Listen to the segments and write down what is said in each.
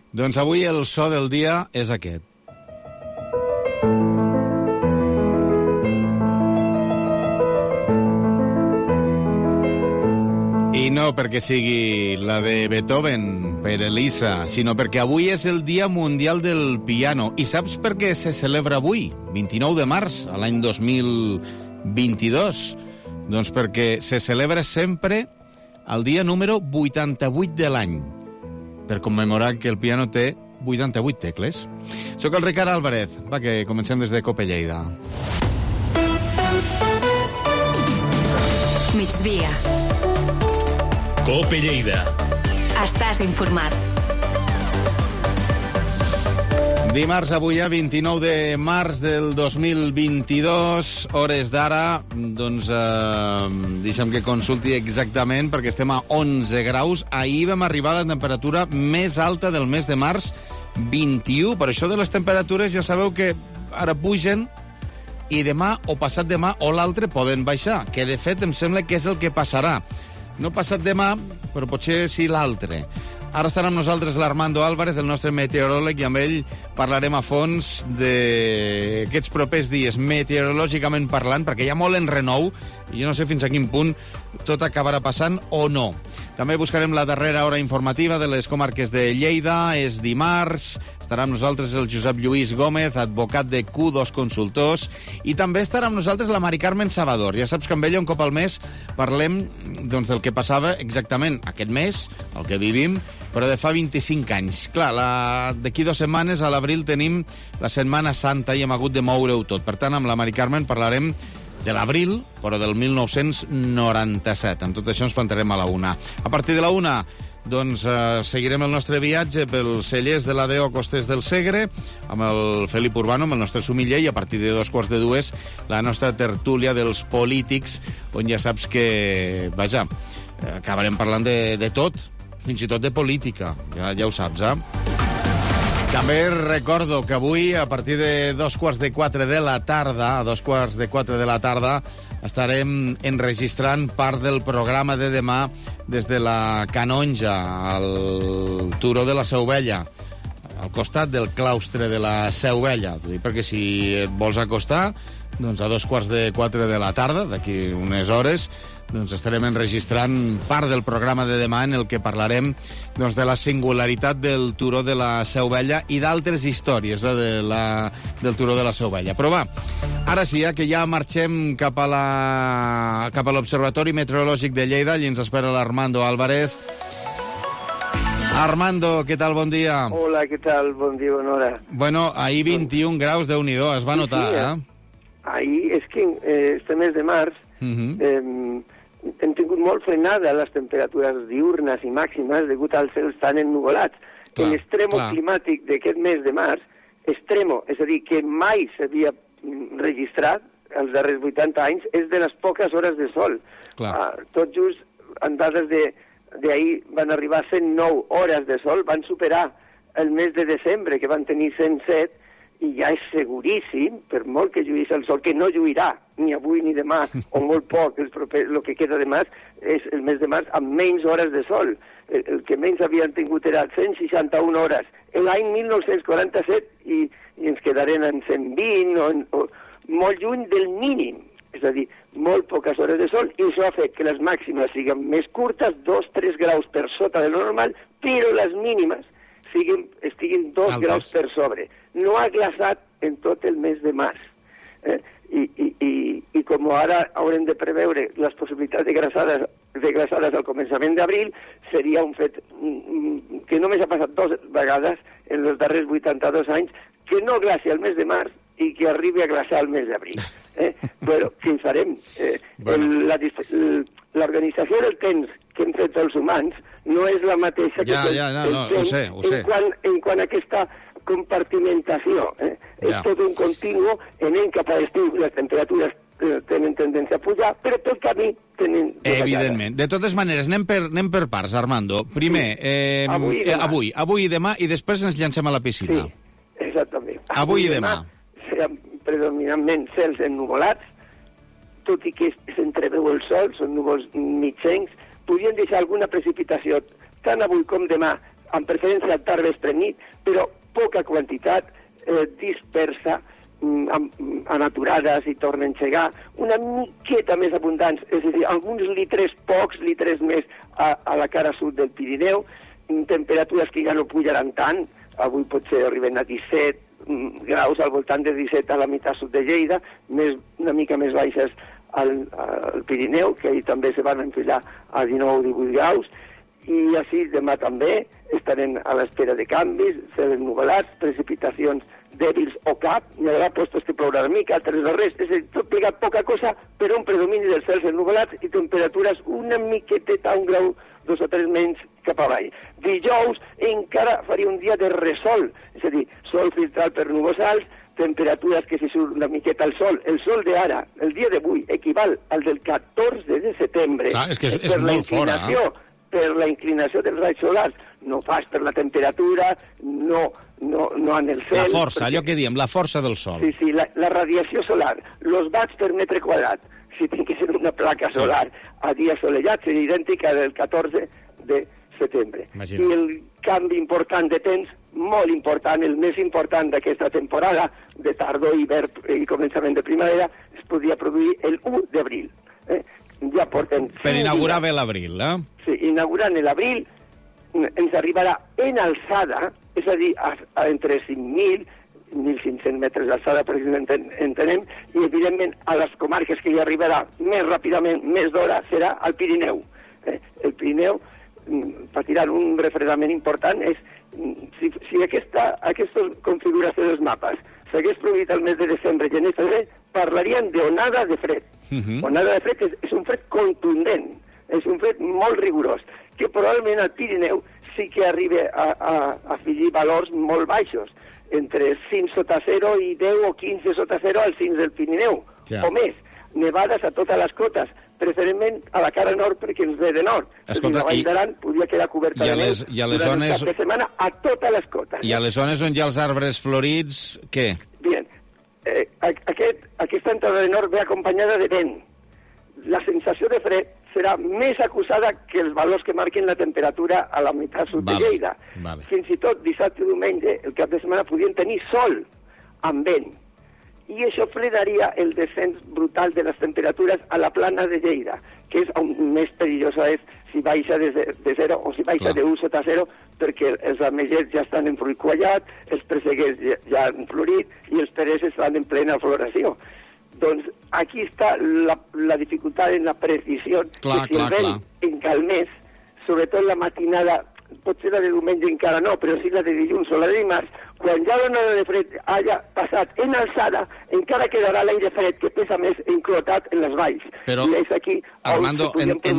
Doncs avui el so del dia és aquest. I no perquè sigui la de Beethoven per Elisa, sinó perquè avui és el Dia Mundial del Piano. I saps per què se celebra avui, 29 de març, a l'any 2022? Doncs perquè se celebra sempre el dia número 88 de l'any, per commemorar que el piano té 88 tecles. Soc el Ricard Álvarez. Va, que comencem des de Cope Lleida. Migdia. Cope Lleida. Estàs informat. Dimarts, avui, 29 de març del 2022, hores d'ara, doncs deixem que consulti exactament, perquè estem a 11 graus. Ahir vam arribar a la temperatura més alta del mes de març, 21. Per això de les temperatures ja sabeu que ara pugen i demà o passat demà o l'altre poden baixar, que de fet em sembla que és el que passarà. No passat demà, però potser sí l'altre. Ara estarà amb nosaltres l'Armando Álvarez, el nostre meteoròleg, i amb ell parlarem a fons d'aquests propers dies, meteorològicament parlant, perquè hi ha molt enrenou, i jo no sé fins a quin punt tot acabarà passant o no. També buscarem la darrera hora informativa de les comarques de Lleida. És dimarts, estarà amb nosaltres el Josep Lluís Gómez, advocat de Q2 Consultors, i també estarà amb nosaltres la Mari Carmen Salvador. Ja saps que amb ella un cop al mes parlem doncs, del que passava exactament aquest mes, el que vivim, però de fa 25 anys. Clar, d'aquí 2 setmanes, a l'abril, tenim la Setmana Santa i hem hagut de moure-ho tot. Per tant, amb la Mari Carmen parlarem de l'abril, però del 1997. En tot això ens plantarem a la 1. A partir de la 1, doncs, seguirem el nostre viatge pels cellers de l'ADO Costers del Segre, amb el Felip Urbano, amb el nostre sumiller, i a partir de 2:45, la nostra tertúlia dels polítics, on ja saps que, vaja, acabarem parlant de tot, fins i tot de política, ja ho saps, També recordo que avui, a partir de 3:45 de la tarda, a 3:45 de la tarda, estarem enregistrant part del programa de demà des de la Canonja, al Turó de la Seu Vella, al costat del claustre de la Seu Vella. Perquè si et vols acostar, doncs a 3:45 de la tarda, d'aquí unes hores, doncs estarem enregistrant part del programa de demà en el que parlarem doncs, de la singularitat del Turó de la Seu Vella i d'altres històries del Turó de la Seu Vella. Però va, ara sí, que ja marxem cap a l'Observatori Meteorològic de Lleida. Allí ens espera l'Armando Álvarez. Armando, què tal? Bon dia. Hola, què tal? Bon dia, bona hora. Bueno, ahir 21 graus, Déu-n'hi-do, es va notar, Ahir, és que este mes de març hem tingut molt frenada les temperatures diurnes i màximes degut als cels tan ennuvolats. L'extremo climàtic d'aquest mes de març, extremo, és a dir, que mai s'havia registrat els darrers 80 anys, és de les poques hores de sol. Tot just, en dades d'ahir, van arribar a 109 hores de sol, van superar el mes de desembre, que van tenir 107, i ja és seguríssim, per molt que lluís el sol, que no lluirà ni avui ni demà, o molt poc, el que queda de març, és el mes de març amb menys hores de sol. El que menys havien tingut era 161 hores. L'any 1947, i ens quedarem en 120, o molt lluny del mínim. És a dir, molt poques hores de sol, i això ha fet que les màximes siguin més curtes, 2-3 graus per sota de lo normal, però les mínimes estiguin 2 graus per sobre. No ha glaçat en tot el mes de març. I com ara haurem de preveure les possibilitats de glaçades al començament d'abril, seria un fet que només ha passat 2 vegades en els darrers 82 anys, que no glaci al mes de març i que arribi a glaçar al mes d'abril. Bueno, què en farem? L'organització del temps que hem fet els humans no és la mateixa que ho sé. En quant a aquesta compartimentació. És tot un continu en el cap a l'estiu les temperatures tenen tendència a pujar, però tot camí tenen... Evidentment. De totes maneres, anem per parts, Armando. Primer, avui i demà, i després ens llancem a la piscina. Sí, exactament. Avui i demà. Seran predominantment cels ennuvolats, tot i que s'entreveu el sol, són núvols mitjencs, podrien deixar alguna precipitació tant avui com demà amb preferència al tard vespre nit, però poca quantitat, dispersa, en aturades i torna a engegar, una miqueta més abundants, és a dir, alguns litres, pocs litres més a la cara sud del Pirineu, temperatures que ja no pujaran tant, avui potser arriben a 17 graus, al voltant de 17 a la meitat sud de Lleida, una mica més baixes al Pirineu, que ahir també se van enfilar a 19-18 graus, i així demà també estarem a l'espera de canvis, cels nuvolats, precipitacions dèbils o cap, hi haurà postos que plourà una mica, altres no res, és a dir, tot plegat poca cosa, però un predomini dels cels ennuvolats i temperatures una miqueteta, un grau, 2 o 3 menys cap avall. Dijous encara faria un dia de resol, és a dir, sol filtrat per núvols alts, temperatures que si surt una miqueta al sol. El sol d'ara, el dia d'avui, equival al del 14 de setembre. Clar, és que és molt fora, per la inclinació dels raigs solars, no pas per la temperatura, no en el cel... La força, allò que diem, la força del sol. Sí, la radiació solar, los watts per metre quadrat, si tingués una placa solar a dia assolellat, seria idèntica del 14 de setembre. Imagina. I el canvi important de temps, molt important, el més important d'aquesta temporada, de tardor, hivern i començament de primavera, es podria produir el 1 d'abril. Ja portem... Per inaugurar bé l'abril, Sí, inaugurant l'abril ens arribarà en alçada, és a dir, entre 5.000 i 1.500 metres d'alçada, per exemple, entenem, i evidentment a les comarques que hi arribarà més ràpidament, més d'hora, serà al Pirineu. El Pirineu patirà un refredament important. Si aquesta configuració dels mapes s'hagués produït el mes de desembre, gener, febrer, parlaríem d'onada de fred. Onada de fred és un fred contundent, és un fred molt rigorós, que probablement al Pirineu sí que arriba a afegir valors molt baixos, entre 5 sota 0 i 10 o 15 sota 0 als cims del Pirineu, o més. Nevades a totes les cotes, preferentment a la cara nord perquè ens ve de nord. Escolta, la Vall d'Aran podria quedar coberta de neu durant el cap de setmana a totes les cotes. I a les zones on hi ha els arbres florits, què? Bien, aquesta entrada de nord ve acompanyada de vent. La sensació de fred serà més acusada que els valors que marquen la temperatura a la meitat sud de Lleida. Fins i tot dissabte i diumenge, el cap de setmana, podien tenir sol amb vent. I això frenaria el descens brutal de les temperatures a la plana de Lleida, que és on més perillosa és si baixa de 0 o si baixa de 1 sota 0, perquè els ametllers ja estan en fruit quallat, els presseguers ja han florit i els perers estan en plena floració. Doncs aquí està la dificultat en la precisió, que si el vent encalmés, sobretot la matinada, potser la de diumenge encara no, però sí la de dilluns o la de dimarts, quan ja l'onada de fred hagi passat en alçada, encara quedarà l'aire fred que pesa més enclotat en les valls. Però, i és aquí Armando,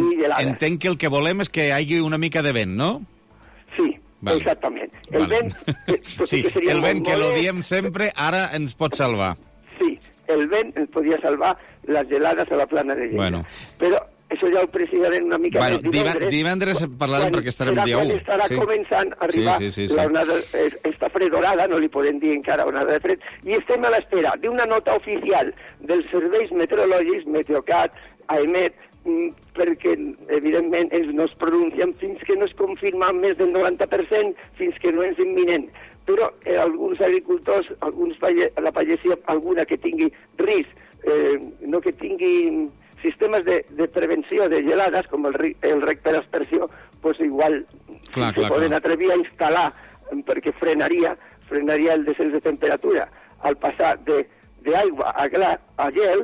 entenc que el que volem és que hi hagi una mica de vent, no? Sí, exactament. El vent... Sí, el vent que lo diem sempre, ara ens pot salvar. Sí, el vent ens podia salvar les gelades a la plana de Lleida. Però això ja ho precisarem una mica més divendres. Divendres parlarem perquè estarem dia 1. Quan estarà començant a arribar l'onada, esta fredorada, no li podem dir encara onada de fred, i estem a l'espera d'una nota oficial dels serveis meteorològics, Meteocat, AEMET, perquè evidentment ells no es pronuncien fins que no es confirma més del 90%, fins que no és imminent. Però alguns agricultors, la pagesia, alguna que tingui risc, no que tingui sistemes de prevenció de gelades, com el rec per aspersió, doncs igual se poden atrevir a instal·lar, perquè frenaria el descens de temperatura. Al passar d'aigua a gel,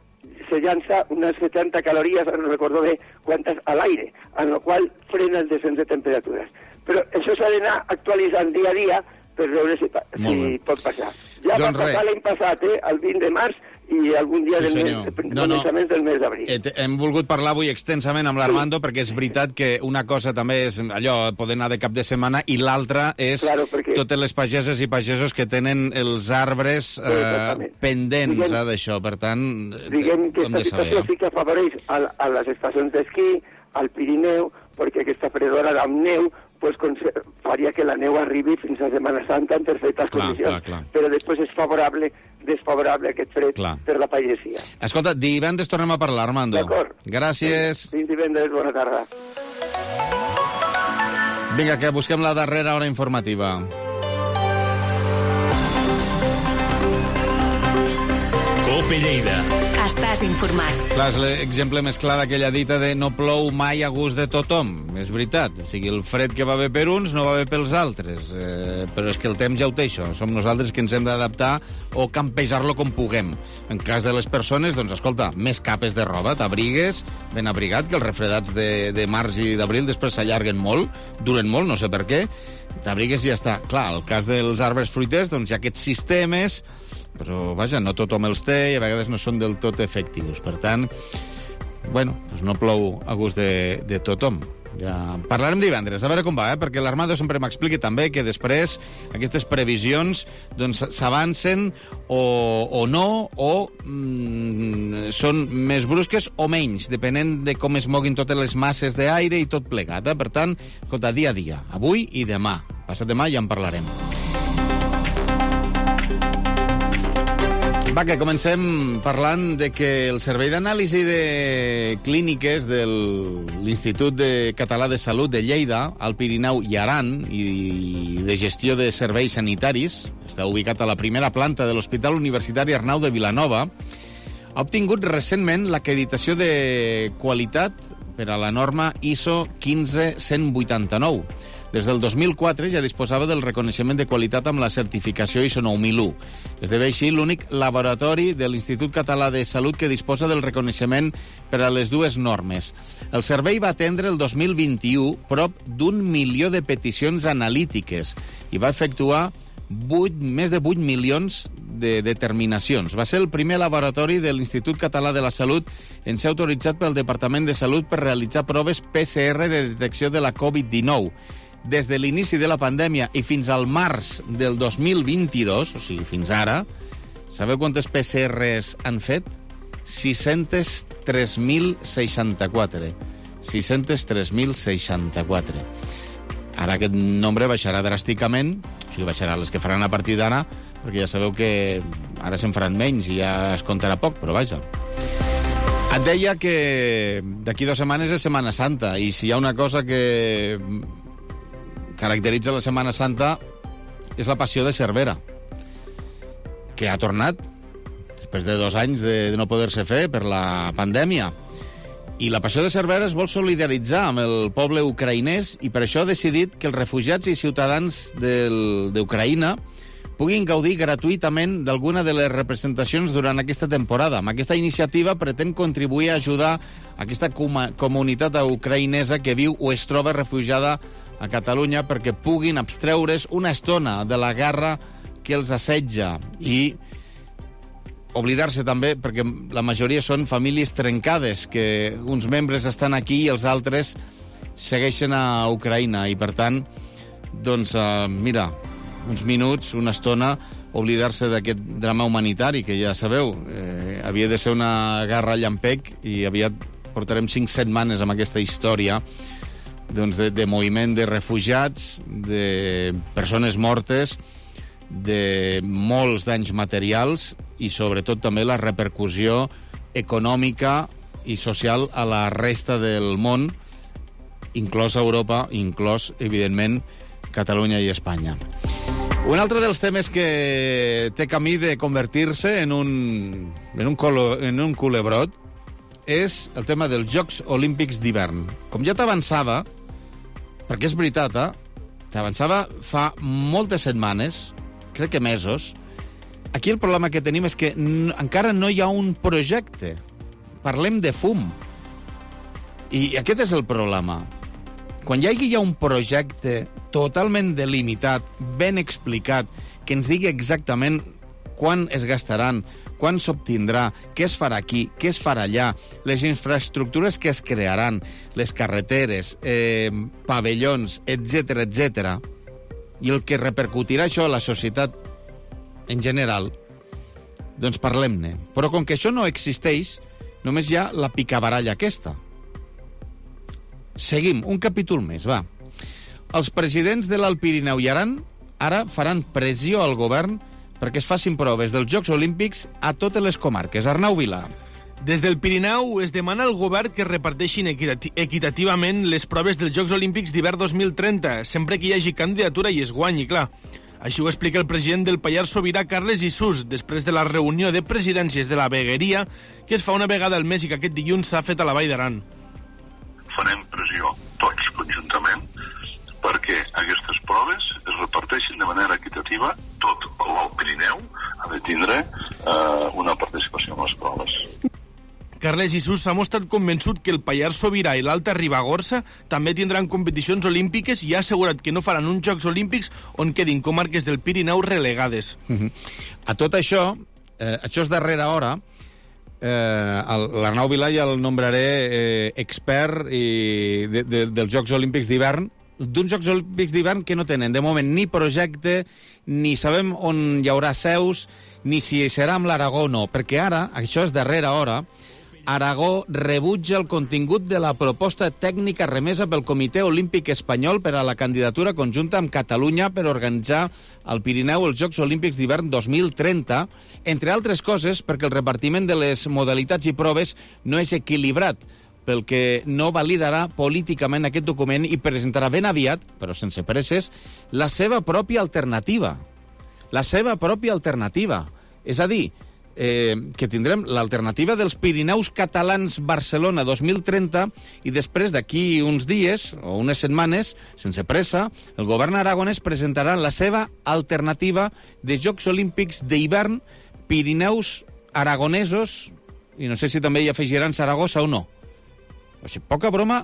se llança unes 70 calories, no recordo bé quantes, a l'aire, en la qual frena el descens de temperatures. Però això s'ha d'anar actualitzant dia a dia per veure si pot passar. Ja va passar l'any passat, el 20 de març, i algun dia començaments del mes d'abril. Hem volgut parlar avui extensament amb l'Armando perquè és veritat que una cosa també és allò, poder anar de cap de setmana, i l'altra és totes les pageses i pagesos que tenen els arbres pendents d'això. Per tant, diguem que aquesta situació sí que afavoreix a les estacions d'esquí, al Pirineu, perquè aquesta fredora amb neu faria que la neu arribi fins a Setmana Santa en perfectes condicions. Però després és desfavorable aquest fred per la pagesia. Escolta, divendres tornem a parlar, Armando. D'acord. Gràcies. Fins divendres, bona tarda. Vinga, que busquem la darrera hora informativa. COPE Lleida. Estàs informat. Clar, és l'exemple més clar d'aquella dita de no plou mai a gust de tothom. És veritat. O sigui, el fred que va bé per uns no va bé pels altres. Però és que el temps ja ho té, això. Som nosaltres que ens hem d'adaptar o campejar-lo com puguem. En cas de les persones, doncs, escolta, més capes de roba, t'abrigues, ben abrigat, que els refredats de març i d'abril després s'allarguen molt, duren molt, no sé per què, t'abrigues i ja està. Clar, el cas dels arbres fruiters, doncs hi ha aquests sistemes, però, vaja, no tothom els té i a vegades no són del tot efectius. Per tant, bueno, doncs no plou a gust de tothom. Ja parlarem divendres, a veure com va, perquè l'Armando sempre m'explica també que després aquestes previsions doncs s'avancen o no, o són més brusques o menys, depenent de com es moguin totes les masses d'aire i tot plegat. Per tant, escolta, dia a dia, avui i demà. Passat demà ja en parlarem. Va, que comencem parlant de que el Servei d'Anàlisi de Clíniques de l'Institut Català de Salut de Lleida, al Pirineu i Aran, i de Gestió de Serveis Sanitaris, està ubicat a la primera planta de l'Hospital Universitari Arnau de Vilanova, ha obtingut recentment l'acreditació de qualitat per a la norma ISO 15189. Des del 2004 ja disposava del reconeixement de qualitat amb la certificació ISO 9001. Esdevé així l'únic laboratori de l'Institut Català de Salut que disposa del reconeixement per a les dues normes. El servei va atendre el 2021 prop d'1 milió de peticions analítiques i va efectuar més de 8 milions de determinacions. Va ser el primer laboratori de l'Institut Català de la Salut en ser autoritzat pel Departament de Salut per realitzar proves PCR de detecció de la Covid-19. Des de l'inici de la pandèmia i fins al març del 2022, o sigui, fins ara, sabeu quantes PCRs han fet? 603.064. 603.064. Ara aquest nombre baixarà dràsticament, o sigui, baixarà les que faran a partir d'ara, perquè ja sabeu que ara se'n faran menys i ja es comptarà poc, però vaja. Et deia que d'aquí 2 setmanes és Setmana Santa, i si hi ha una cosa que caracteritza la Setmana Santa és la Passió de Cervera, que ha tornat després de 2 anys de no poder-se fer per la pandèmia. I la Passió de Cervera es vol solidaritzar amb el poble ucraïnès i per això ha decidit que els refugiats i ciutadans d'Ucraïna puguin gaudir gratuïtament d'alguna de les representacions durant aquesta temporada. Amb aquesta iniciativa pretén contribuir a ajudar aquesta comunitat ucraïnesa que viu o es troba refugiada a Catalunya perquè puguin abstreure's una estona de la guerra que els assetja i oblidar-se també, perquè la majoria són famílies trencades, que uns membres estan aquí i els altres segueixen a Ucraïna i, per tant, doncs, mira, uns minuts, una estona, oblidar-se d'aquest drama humanitari, que ja sabeu, havia de ser una guerra llampec i aviat portarem 5 setmanes amb aquesta història doncs, de moviment de refugiats, de persones mortes, de molts danys materials i sobretot també la repercussió econòmica i social a la resta del món, inclòs Europa, inclòs, evidentment, Catalunya i Espanya. Un altre dels temes que té camí de convertir-se en un culebrot és el tema dels Jocs Olímpics d'hivern. Com ja t'avançava, perquè és veritat, t'avançava fa moltes setmanes, crec que mesos, aquí el problema que tenim és que encara no hi ha un projecte. Parlem de fum. I aquest és el problema. Quan hi hagi un projecte totalment delimitat, ben explicat, que ens digui exactament quan es gastaran, quan s'obtindrà, què es farà aquí, què es farà allà, les infraestructures que es crearan, les carreteres, pavellons, etc etc. I el que repercutirà això a la societat en general, doncs parlem-ne. Però com que això no existeix, només hi ha la picabaralla aquesta. Seguim, un capítol més, va. Els presidents de l'Alt Pirineu i Aran ara faran pressió al govern perquè es facin proves dels Jocs Olímpics a totes les comarques. Arnau Vila. Des del Pirineu es demana al govern que reparteixin equitativament les proves dels Jocs Olímpics d'hivern 2030, sempre que hi hagi candidatura i es guanyi, clar. Així ho explica el president del Pallars Sobirà, Carles Isús, després de la reunió de presidències de la vegueria que es fa una vegada al mes i que aquest dilluns s'ha fet a la Vall d'Aran. Farem pressió tots conjuntament perquè aquestes proves es reparteixin de manera equitativa. Tot el Pirineu ha de tindre una participació en les proves. Carles Isús s'ha mostrat convençut que el Pallars Sobirà i l'Alta Ribagorça també tindran competicions olímpiques i ha assegurat que no faran uns Jocs Olímpics on quedin comarques del Pirineu relegades. A tot això, això és darrera hora, l'Arnau Vilà ja el nombraré expert dels Jocs Olímpics d'hivern, d'uns Jocs Olímpics d'hivern que no tenen de moment ni projecte, ni sabem on hi haurà seus, ni si serà amb l'Aragó o no, perquè ara, això és darrera hora, Aragó rebutja el contingut de la proposta tècnica remesa pel Comitè Olímpic Espanyol per a la candidatura conjunta amb Catalunya per organitzar al Pirineu els Jocs Olímpics d'hivern 2030, entre altres coses perquè el repartiment de les modalitats i proves no és equilibrat, pel que no validarà políticament aquest document i presentarà ben aviat, però sense presses, la seva pròpia alternativa. La seva pròpia alternativa. És a dir, que tindrem l'alternativa dels Pirineus Catalans Barcelona 2030 i després d'aquí uns dies o unes setmanes, sense pressa, el govern aragonès presentarà la seva alternativa de Jocs Olímpics d'hivern Pirineus aragonesos, i no sé si també hi afegiran Saragossa o no. O sigui, poca broma.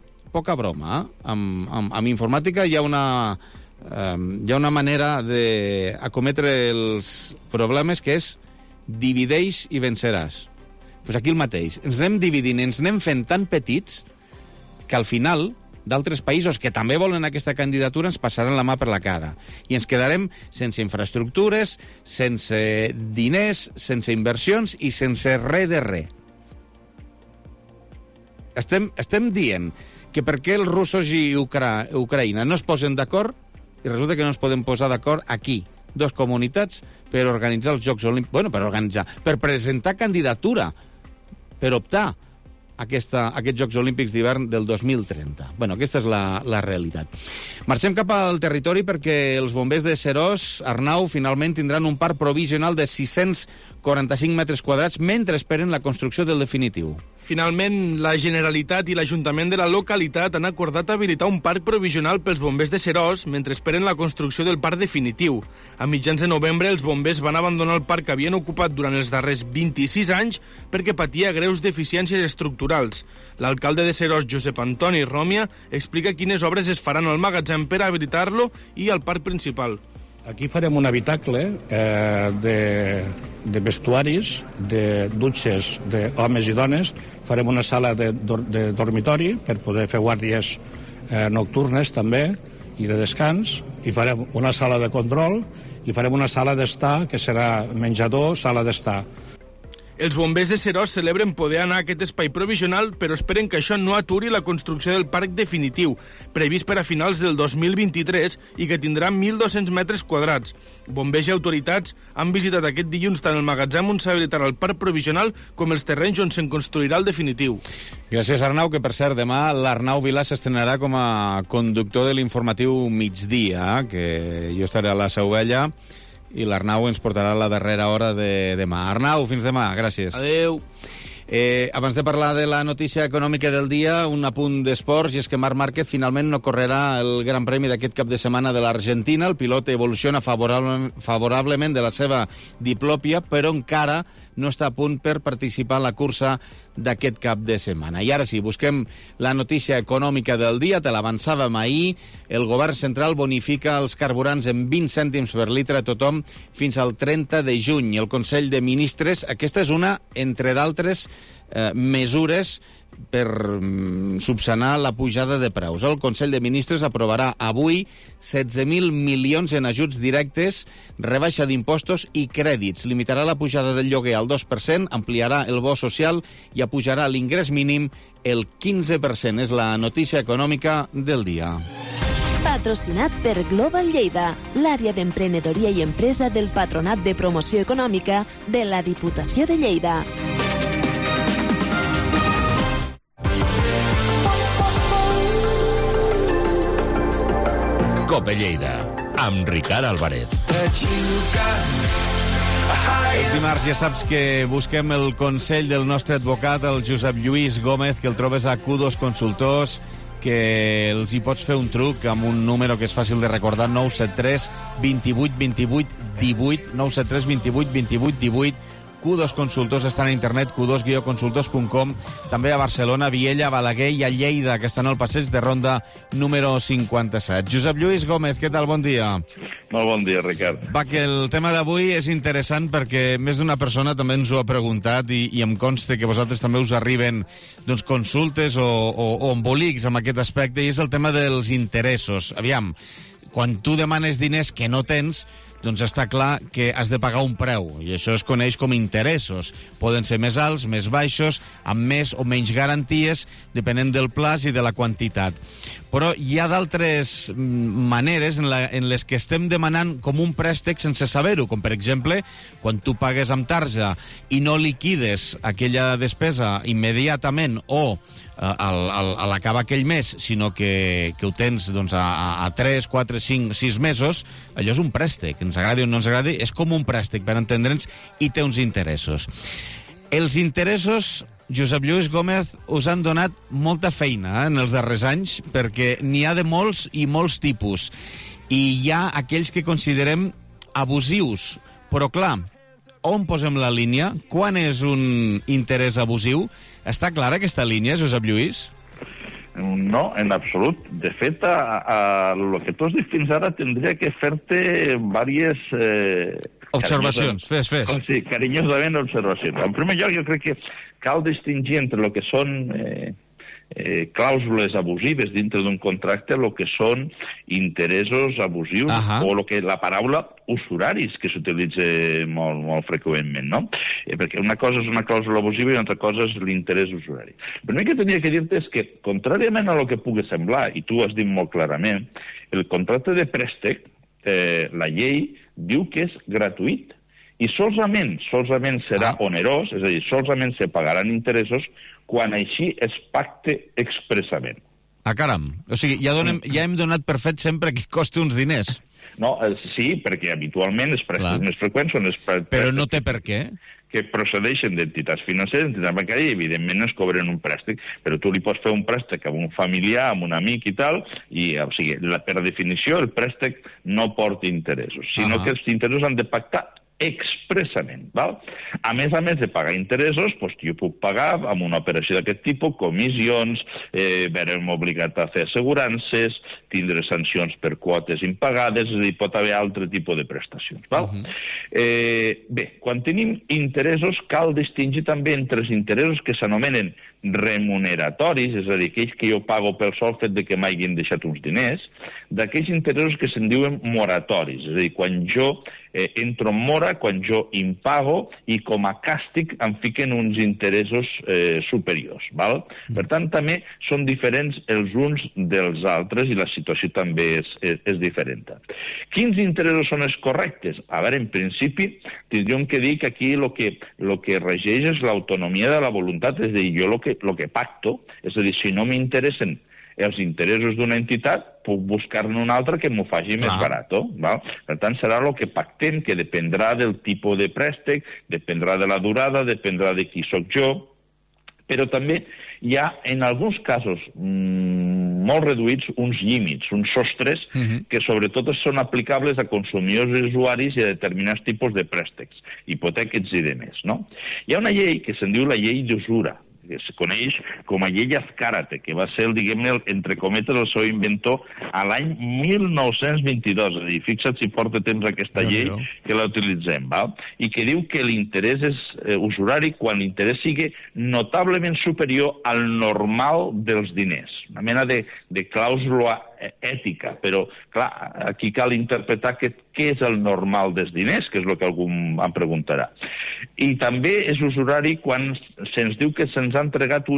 Amb informàtica hi ha una manera d'acometre els problemes que és divideix i venceràs. Pues aquí el mateix. Ens anem dividint, ens anem fent tan petits que al final d'altres països que també volen aquesta candidatura ens passaran la mà per la cara. I ens quedarem sense infraestructures, sense diners, sense inversions i sense res de res. Estem dient que per què els russos i Ucraïna no es posen d'acord i resulta que no es poden posar d'acord aquí, dos comunitats, per organitzar els Jocs Olímpics... Bueno, per presentar candidatura, per optar a aquests Jocs Olímpics d'hivern del 2030. Bueno, aquesta és la realitat. Marxem cap al territori perquè els bombers de Seròs, Arnau, finalment tindran un parc provisional de 645 metres quadrats mentre esperen la construcció del definitiu. Finalment, la Generalitat i l'Ajuntament de la localitat han acordat habilitar un parc provisional pels bombers de Seròs mentre esperen la construcció del parc definitiu. A mitjans de novembre, els bombers van abandonar el parc que havien ocupat durant els darrers 26 anys perquè patia greus deficiències estructurals. L'alcalde de Seròs, Josep Antoni Ròmia, explica quines obres es faran al magatzem per habilitar-lo i al parc principal. Aquí farem un habitacle de vestuaris, de dutxes d'homes i dones, farem una sala de dormitori per poder fer guàrdies nocturnes també i de descans, i farem una sala de control i farem una sala d'estar que serà menjador, sala d'estar. Els bombers de Seròs celebren poder anar a aquest espai provisional, però esperen que això no aturi la construcció del parc definitiu, previst per a finals del 2023 i que tindrà 1.200 metres quadrats. Bombers i autoritats han visitat aquest dilluns tant el magatzem on s'habilitarà el parc provisional com els terrenys on se'n construirà el definitiu. Gràcies, Arnau, que per cert, demà l'Arnau Vilà s'estrenarà com a conductor de l'informatiu Migdia, que jo estaré a la Seu Vella, i l'Arnau ens portarà la darrera hora de demà. Arnau, fins demà. Gràcies. Adéu. Abans de parlar de la notícia econòmica del dia, un apunt d'esports, i és que Marc Márquez finalment no correrà el Gran Premi d'aquest cap de setmana de l'Argentina. El pilot evoluciona favorablement de la seva diplòpia, però encara no està a punt per participar en la cursa d'aquest cap de setmana. I ara sí, busquem la notícia econòmica del dia. Te l'avançàvem ahir. El govern central bonifica els carburants en 20 cèntims per litre a tothom fins al 30 de juny. El Consell de Ministres, aquesta és una, entre d'altres, mesures per subsanar la pujada de preus. El Consell de Ministres aprovarà avui 16.000 milions en ajuts directes, rebaixa d'impostos i crèdits. Limitarà la pujada del lloguer al 2%, ampliarà el bo social i apujarà l'ingrés mínim el 15%. És la notícia econòmica del dia. Patrocinat per Global Lleida, l'àrea d'emprenedoria i empresa del Patronat de Promoció Econòmica de la Diputació de Lleida. COPE Lleida, amb Ricard Álvarez. Els dimarts ja saps que busquem el consell del nostre advocat, el Josep Lluís Gómez, que el trobes a Q2 Consultors, que els hi pots fer un truc amb un número que és fàcil de recordar, 973 28 28 18, 973 28 28 18. Q2 Consultors estan a internet, q2-consultors.com, també a Barcelona, Viella, Balaguer i a Lleida, que estan al passeig de Ronda número 57. Josep Lluís Gómez, què tal? Bon dia. Molt bon dia, Ricard. Va, que el tema d'avui és interessant perquè més d'una persona també ens ho ha preguntat i em consta que vosaltres també us arriben doncs, consultes o embolics amb aquest aspecte, i és el tema dels interessos. Aviam, quan tu demanes diners que no tens, doncs està clar que has de pagar un preu, i això es coneix com interessos. Poden ser més alts, més baixos, amb més o menys garanties, depenent del plaç i de la quantitat. Però hi ha d'altres maneres en les que estem demanant com un préstec sense saber-ho, com per exemple, quan tu pagues amb tarja i no liquides aquella despesa immediatament o a l'acabar aquell mes, sinó que ho tens doncs, a 3, 4, 5, 6 mesos, allò és un préstec. Ens agradi o no ens agradi, és com un préstec, per entendre'ns, i té uns interessos. Els interessos, Josep Lluís Gómez, us han donat molta feina en els darrers anys, perquè n'hi ha de molts i molts tipus. I hi ha aquells que considerem abusius. Però, clar, on posem la línia? Quan és un interès abusiu? Està clara aquesta línia, Josep Lluís? No, en absolut. De fet, el que tu has dit fins ara tindria que fer-te diverses... observacions, fes. Sí, carinyosament observacions. En primer lloc, jo crec que cal distingir entre el que són clàusules abusives dintre d'un contracte, el que són interessos abusius, o el que la paraula usuraris, que s'utilitza molt, molt freqüentment, no? Perquè una cosa és una clàusula abusiva i una altra cosa és l'interès usurari. El primer que tenia que dir-te és que, contràriament a el que pugui semblar, i tu has dit molt clarament, el contracte de préstec, la llei diu que és gratuït, i solament serà onerós, és a dir, solament se pagaran interessos quan així es pacte expressament. Caram. O sigui, ja hem donat per fet sempre que costa uns diners. No, sí, perquè habitualment els préstecs més freqüents són els préstecs... Però no té per què? Que procedeixen d'entitats financeres, entitats bancàries, i evidentment es cobren un préstec, però tu li pots fer un préstec a un familiar, a un amic i tal, i, o sigui, per definició, el préstec no porta interessos, sinó que els interessos han de pactar expressament, val? A més de pagar interessos, doncs jo puc pagar amb una operació d'aquest tipus comissions, verem obligat a fer assegurances, tindre sancions per quotes impagades, és a dir, pot haver altre tipus de prestacions, val? Bé, quan tenim interessos cal distingir també entre els interessos que s'anomenen remuneratoris, és a dir, aquells que jo pago pel sol fet de que m'hagin deixat uns diners, d'aquells interessos que se'n diuen moratoris, és a dir, quan jo entro en mora, quan jo impago i com a càstig em fiquen uns interessos superiors, val? Per tant, també són diferents els uns dels altres i la situació també és diferent. Quins interessos són els correctes? A veure, en principi, tindríem que dir que aquí el que regeix és l'autonomia de la voluntat, és a dir, jo el que pacto, és a dir, si no m'interessen els interessos d'una entitat, puc buscar-ne una altra que m'ho faci més barat. Val? Per tant, serà el que pactem, que dependrà del tipus de préstec, dependrà de la durada, dependrà de qui sóc jo, però també hi ha, en alguns casos molt reduïts, uns límits, uns sostres, que sobretot són aplicables a consumidors i usuaris i a determinats tipus de préstecs, hipoteques i demés. No? Hi ha una llei que se'n diu la llei d'usura, que es coneix com a llei Azcárate, que va ser, diguem-ne, entre cometes, el seu inventor a l'any 1922. És a dir, fixa't si porta temps aquesta llei que la utilitzem, val? I que diu que l'interès és usurari quan l'interès sigui notablement superior al normal dels diners. Una mena de clàusula ètica, però, clar, aquí cal interpretar què és el normal dels diners, que és el que algú em preguntarà. I també és usurari quan se'ns diu que se'ns ha entregat una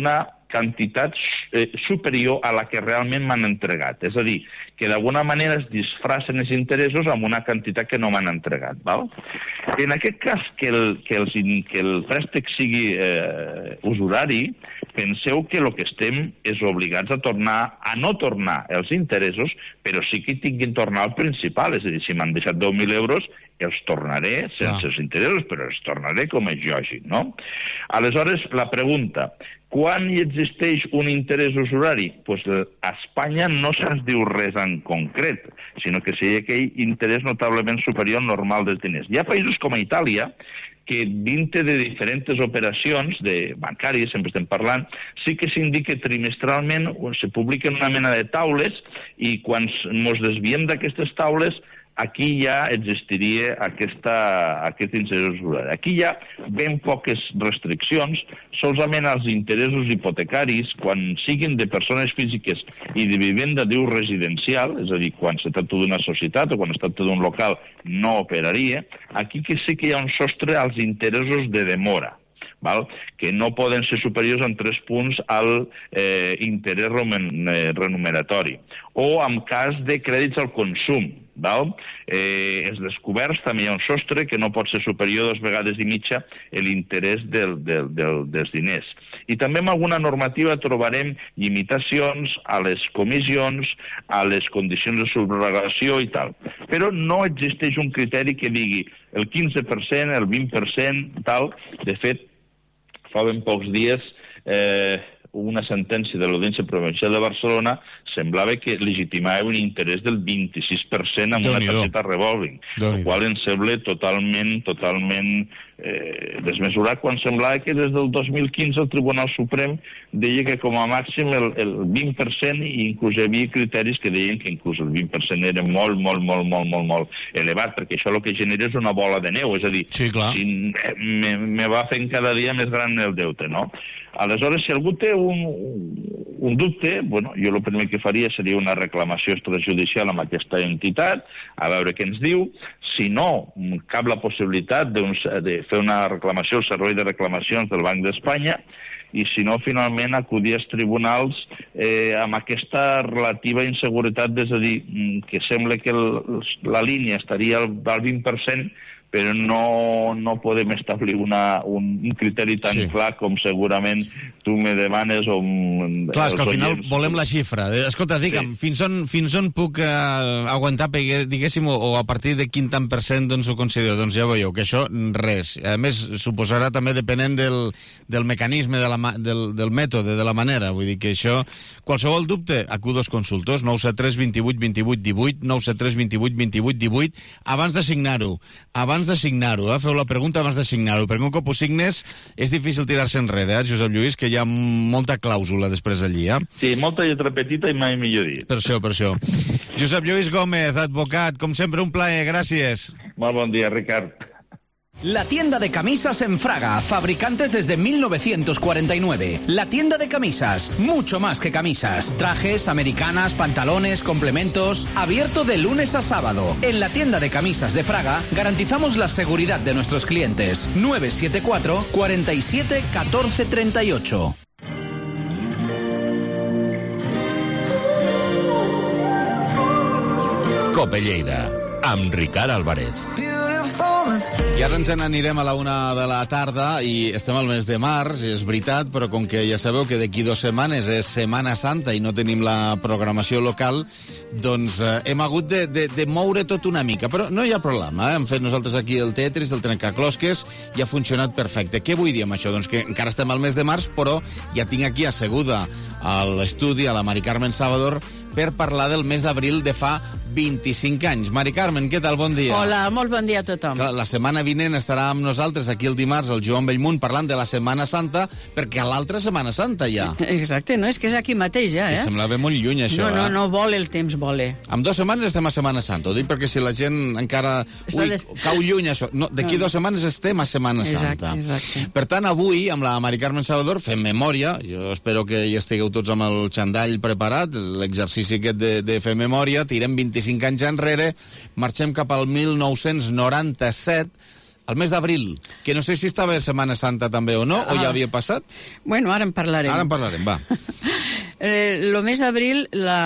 quantitat superior a la que realment m'han entregat. És a dir, que d'alguna manera es disfracen els interessos amb una quantitat que no m'han entregat. Val? En aquest cas, que el préstec sigui usurari, penseu que el que estem és obligats a no tornar els interessos, però sí que tinguin tornar al principal. És a dir, si m'han deixat 10.000 euros, els tornaré sense els interessos, però els tornaré com és lògic, no? Aleshores, la pregunta, quan hi existeix un interès usurari? Pues a Espanya no se'ns diu res en concret, sinó que seria aquell interès notablement superior al normal dels diners. Hi ha països com a Itàlia que dintre de diferents operacions bancàries, sempre estem parlant, sí que s'indica trimestralment, se publiquen una mena de taules i quan ens desviem d'aquestes taules aquí ja existiria aquest interès usurari. Aquí hi ha ben poques restriccions, solament als interessos hipotecaris, quan siguin de persones físiques i de vivenda d'ús residencial, és a dir, quan se tracta d'una societat o quan es tracta d'un local, no operaria. Aquí que sí que hi ha un sostre als interessos de demora, val? Que no poden ser superiors en 3 punts al interès remuneratori. O en cas de crèdits al consum, val? Els descoberts també hi ha un sostre que no pot ser superior a 2 vegades i mitja l'interès dels diners. I també en alguna normativa trobarem limitacions a les comissions, a les condicions de subrogació i tal. Però no existeix un criteri que digui el 15%, el 20%, tal. De fet, fa ben pocs dies una sentència de l'Audiència Provincial de Barcelona semblava que legitimava un interès del 26% amb una targeta revolving, el qual em sembla totalment desmesurat, quan semblava que des del 2015 el Tribunal Suprem deia que com a màxim el 20%, i inclús hi havia criteris que deien que inclús el 20% era molt elevat, perquè això el que genera és una bola de neu, és a dir, me va fent cada dia més gran el deute, no? Aleshores, si algú té un dubte, bueno, jo el primer que faria seria una reclamació extrajudicial amb aquesta entitat, a veure què ens diu. Si no, cap la possibilitat de fer una reclamació al Servei de Reclamacions del Banc d'Espanya, i si no, finalment acudir als tribunals amb aquesta relativa inseguretat, és a dir, que sembla que la línia estaria al 20%, però no podem establir un criteri tan clar com segurament tu me demanes o... Clar, és que al final volem la xifra. Escolta, digue'm, fins on puc aguantar, diguéssim, o a partir de quin tant % doncs ho considero? Doncs ja veieu, que això res. A més, suposarà també depenent del mecanisme, del mètode, de la manera. Vull dir que això, qualsevol dubte, acudo als consultors, 973 28 28 18, 973 28 28 18, abans de signar-ho, feu la pregunta abans de signar-ho, perquè un cop ho signes és difícil tirar-se enrere, Josep Lluís, que hi ha molta clàusula després allí, Sí, molta lletra petita i mai millor dit. Per això. Josep Lluís Gómez, advocat, com sempre, un plaer, gràcies. Molt bon dia, Ricard. La tienda de camisas en Fraga, fabricantes desde 1949. La tienda de camisas, mucho más que camisas. Trajes, americanas, pantalones, complementos. Abierto de lunes a sábado. En la tienda de camisas de Fraga garantizamos la seguridad de nuestros clientes. 974 47 14 38. Cope Lleida, amb Ricard Álvarez. I ara ens n'anirem a la 1 de la tarda i estem al mes de març, és veritat, però com que ja sabeu que d'aquí 2 setmanes és Setmana Santa i no tenim la programació local, doncs hem hagut de moure tot una mica, però no hi ha problema, hem fet nosaltres aquí el Tetris del trencaclosques i ha funcionat perfecte. Què vull dir amb això? Doncs que encara estem al mes de març, però ja tinc aquí asseguda a l'estudi a la Mari Carmen Salvador per parlar del mes d'abril de fa 25 anys. Mari Carmen, què tal? Bon dia. Hola, molt bon dia a tothom. Clar, la setmana vinent estarà amb nosaltres aquí el dimarts el Joan Bellmunt parlant de la Setmana Santa, perquè a l'altra Setmana Santa ja. Exacte, no? És que és aquí mateix ja, Que semblava molt lluny això, No vola el temps, vola. En 2 setmanes estem a Setmana Santa, ho dic perquè si la gent encara... cau lluny això. No, d'aquí 2 setmanes estem a Setmana Santa. Exacte. Per tant, avui, amb la Mari Carmen Salvador, fem memòria. Jo espero que hi estigueu tots amb el xandall preparat, l'exercici aquest de fer memòria. Tirem 25 anys enrere, marxem cap al 1997, el mes d'abril, que no sé si estava a Setmana Santa també o no, o ja havia passat. Bueno, ara en parlarem. Ara en parlarem, va. El mes d'abril,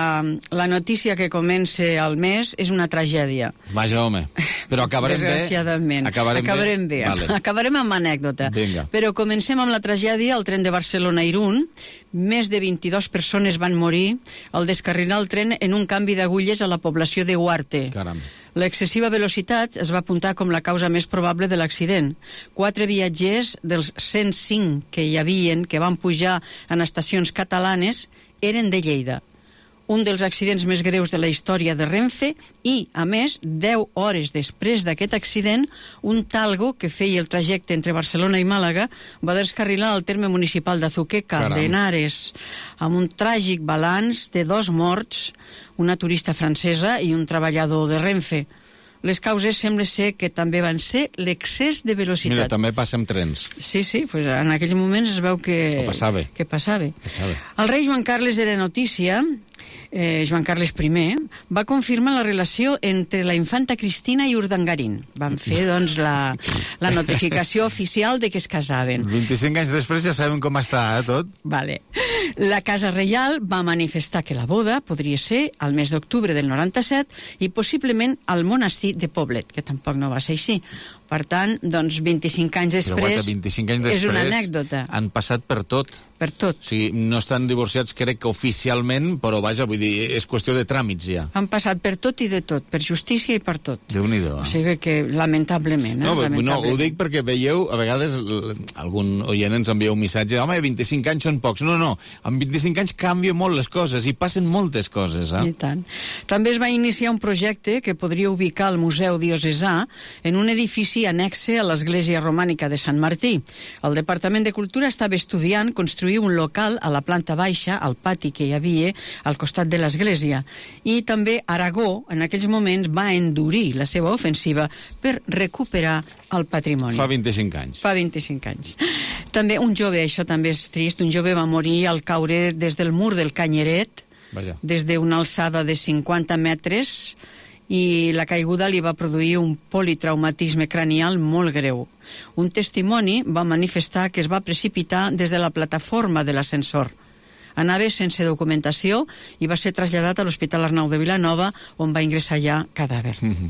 la notícia que comença al mes és una tragèdia. Vaja, home. Però acabarem bé. Desgraciadament. Acabarem bé. Vale. Acabarem amb anècdota. Vinga. Però comencem amb la tragèdia. El tren de Barcelona a Irún. Més de 22 persones van morir al descarrilar el tren en un canvi d'agulles a la població de Huarte. Caram. L'excessiva velocitat es va apuntar com la causa més probable de l'accident. 4 viatgers dels 105 que hi havien, que van pujar en estacions catalanes, eren de Lleida. Un dels accidents més greus de la història de Renfe i, a més, 10 hores després d'aquest accident, un talgo que feia el trajecte entre Barcelona i Màlaga va descarrilar el terme municipal d'Azuqueca, d'Henares, amb un tràgic balanç de 2 morts, una turista francesa i un treballador de Renfe. Les causes sembla ser que també van ser l'excés de velocitat. Mira, també passa amb trens. Sí, pues en aquells moments es veu que... O passava. Que passava. Passava. El rei Joan Carles era notícia, Joan Carles I, va confirmar la relació entre la infanta Cristina i Urdangarín. Van fer, doncs, la notificació oficial de que es casaven. 25 anys després ja sabem com està, tot. Vale. La Casa Reial va manifestar que la boda podria ser al mes d'octubre del 97 i possiblement al monestir de Poblet, que tampoc no va ser així. Per tant, doncs, 25 anys després, però, guaita, 25 anys després és una anècdota. Han passat per tot. Per tot. O sigui, no estan divorciats, crec que oficialment, però vaja, vull dir, és qüestió de tràmits ja. Han passat per tot i de tot, per justícia i per tot. Déu-n'hi-do. O sigui que, lamentablement, No, lamentablement. ho dic perquè veieu, a vegades, algun oient ens envia un missatge, home, 25 anys són pocs. No, amb 25 anys canvien molt les coses i passen moltes coses, I tant. També es va iniciar un projecte que podria ubicar el Museu Diocesà en un edifici annexe a l'església romànica de Sant Martí. El Departament de Cultura estava estudiant construir un local a la planta baixa, al pati que hi havia al costat de l'església. I també Aragó, en aquells moments, va endurir la seva ofensiva per recuperar el patrimoni. Fa 25 anys. Fa 25 anys. També un jove, això també és trist, un jove va morir al caure des del mur del Canyeret, Vaja. des d'una alçada de 50 metres, i la caiguda li va produir un politraumatisme cranial molt greu. Un testimoni va manifestar que es va precipitar des de la plataforma de l'ascensor. Anava sense documentació i va ser traslladat a l'Hospital Arnau de Vilanova, on va ingressar ja cadàver.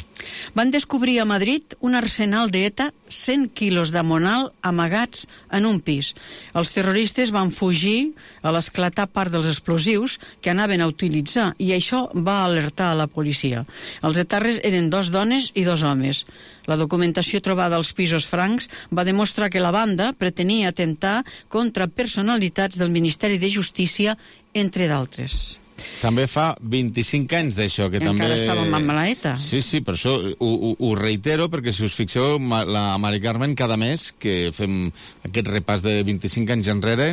Van descobrir a Madrid un arsenal d'ETA, 100 quilos d'amonal amagats en un pis. Els terroristes van fugir a l'esclatar part dels explosius que anaven a utilitzar i això va alertar a la policia. Els etarres eren 2 dones i 2 homes. La documentació trobada als pisos francs va demostrar que la banda pretenia atemptar contra personalitats del Ministeri de Justícia, entre d'altres. També fa 25 anys d'això, que encara també... estàvem amb la ETA. Sí, per això ho reitero, perquè si us fixeu, la Mari Carmen, cada mes que fem aquest repàs de 25 anys enrere,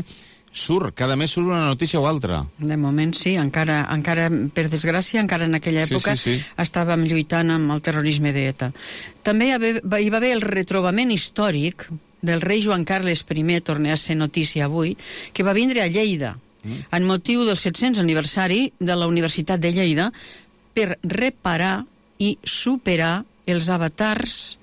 cada mes surt una notícia o altra. De moment sí, encara per desgràcia, encara en aquella època estàvem lluitant amb el terrorisme d'ETA. També hi va haver el retrobament històric del rei Joan Carles I, torna a ser notícia avui, que va vindre a Lleida, en motiu del 700 aniversari de la Universitat de Lleida, per reparar i superar els avatars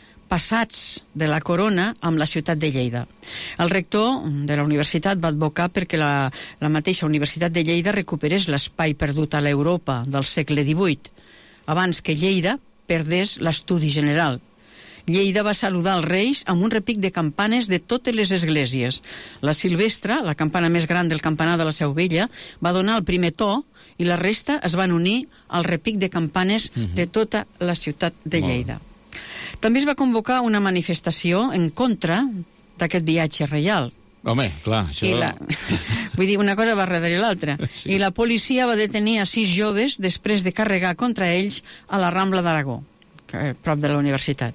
passats de la corona amb la ciutat de Lleida. El rector de la universitat va advocar perquè la mateixa Universitat de Lleida recuperés l'espai perdut a l'Europa del segle XVIII, abans que Lleida perdés l'estudi general. Lleida va saludar els reis amb un repic de campanes de totes les esglésies. La Silvestre, la campana més gran del campanar de la Seu Vella, va donar el primer to i la resta es van unir al repic de campanes de tota la ciutat de Lleida. També es va convocar una manifestació en contra d'aquest viatge reial. Home, clar, això... Vull dir, una cosa va darrere l'altra. Sí. I la policia va detenir a 6 joves després de carregar contra ells a la Rambla d'Aragó, prop de la universitat.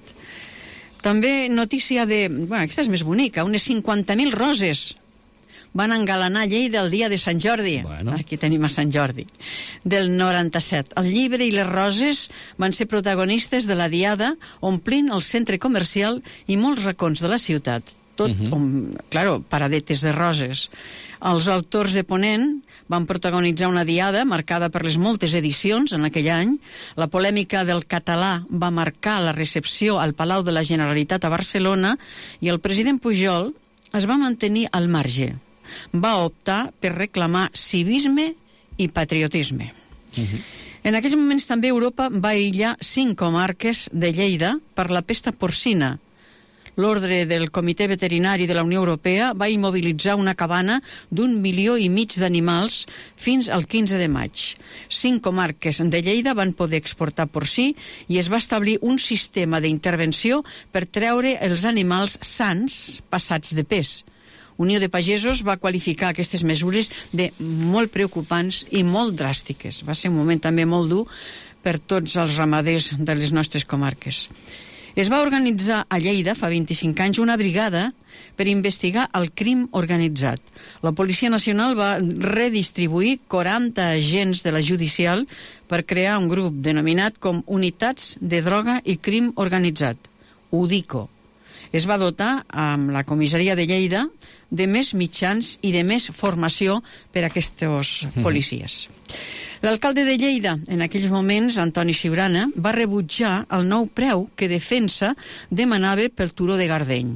També notícia de... Bueno, aquesta és més bonica. Unes 50.000 roses van engalanar Lleida el dia de Sant Jordi. Bueno. Aquí tenim a Sant Jordi. Del 97. El llibre i les roses van ser protagonistes de la diada, omplint el centre comercial i molts racons de la ciutat. tot, claro, paradetes de roses. Els autors de Ponent van protagonitzar una diada marcada per les moltes edicions en aquell any. La polèmica del català va marcar la recepció al Palau de la Generalitat a Barcelona i el president Pujol es va mantenir al marge. Va optar per reclamar civisme i patriotisme. En aquells moments també Europa va aïllar 5 comarques de Lleida per la pesta porcina. L'ordre del Comitè Veterinari de la Unió Europea va immobilitzar una cabana d'1,5 milions d'animals fins al 15 de maig. 5 comarques de Lleida van poder exportar porcí i es va establir un sistema d'intervenció per treure els animals sans passats de pes. Unió de Pagesos va qualificar aquestes mesures de molt preocupants i molt dràstiques. Va ser un moment també molt dur per tots els ramaders de les nostres comarques. Es va organitzar a Lleida, fa 25 anys, una brigada per investigar el crim organitzat. La Policia Nacional va redistribuir 40 agents de la judicial per crear un grup denominat com Unitats de Droga i Crim Organitzat, UDICO. Es va dotar amb la comissaria de Lleida de més mitjans i de més formació per a aquests policies. L'alcalde de Lleida, en aquells moments, Antoni Ciurana, va rebutjar el nou preu que Defensa demanava pel turó de Gardeny.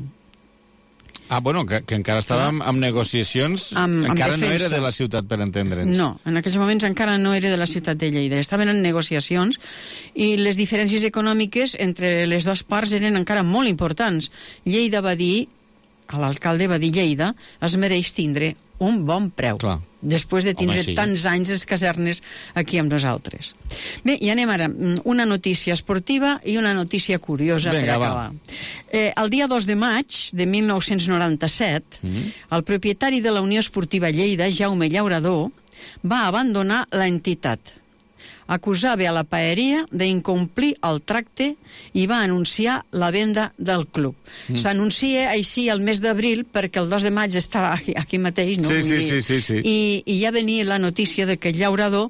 Bueno, que encara estàvem amb negociacions, encara no era de la ciutat, per entendre'ns. No, en aquells moments encara no era de la ciutat de Lleida, estaven en negociacions i les diferències econòmiques entre les dues parts eren encara molt importants. Lleida va dir, l'alcalde va dir, Lleida es mereix tindre un bon preu. Clar. Després de tindre tants anys les casernes aquí amb nosaltres. Bé, i anem ara. Una notícia esportiva i una notícia curiosa per acabar. El dia 2 de maig de 1997, el propietari de la Unió Esportiva Lleida, Jaume Llaurador, va abandonar l'entitat. Acusava a la paeria d'incomplir el tracte i va anunciar la venda del club. S'anuncia així el mes d'abril perquè el 2 de maig estava aquí mateix, no? Sí. I ja venia la notícia de que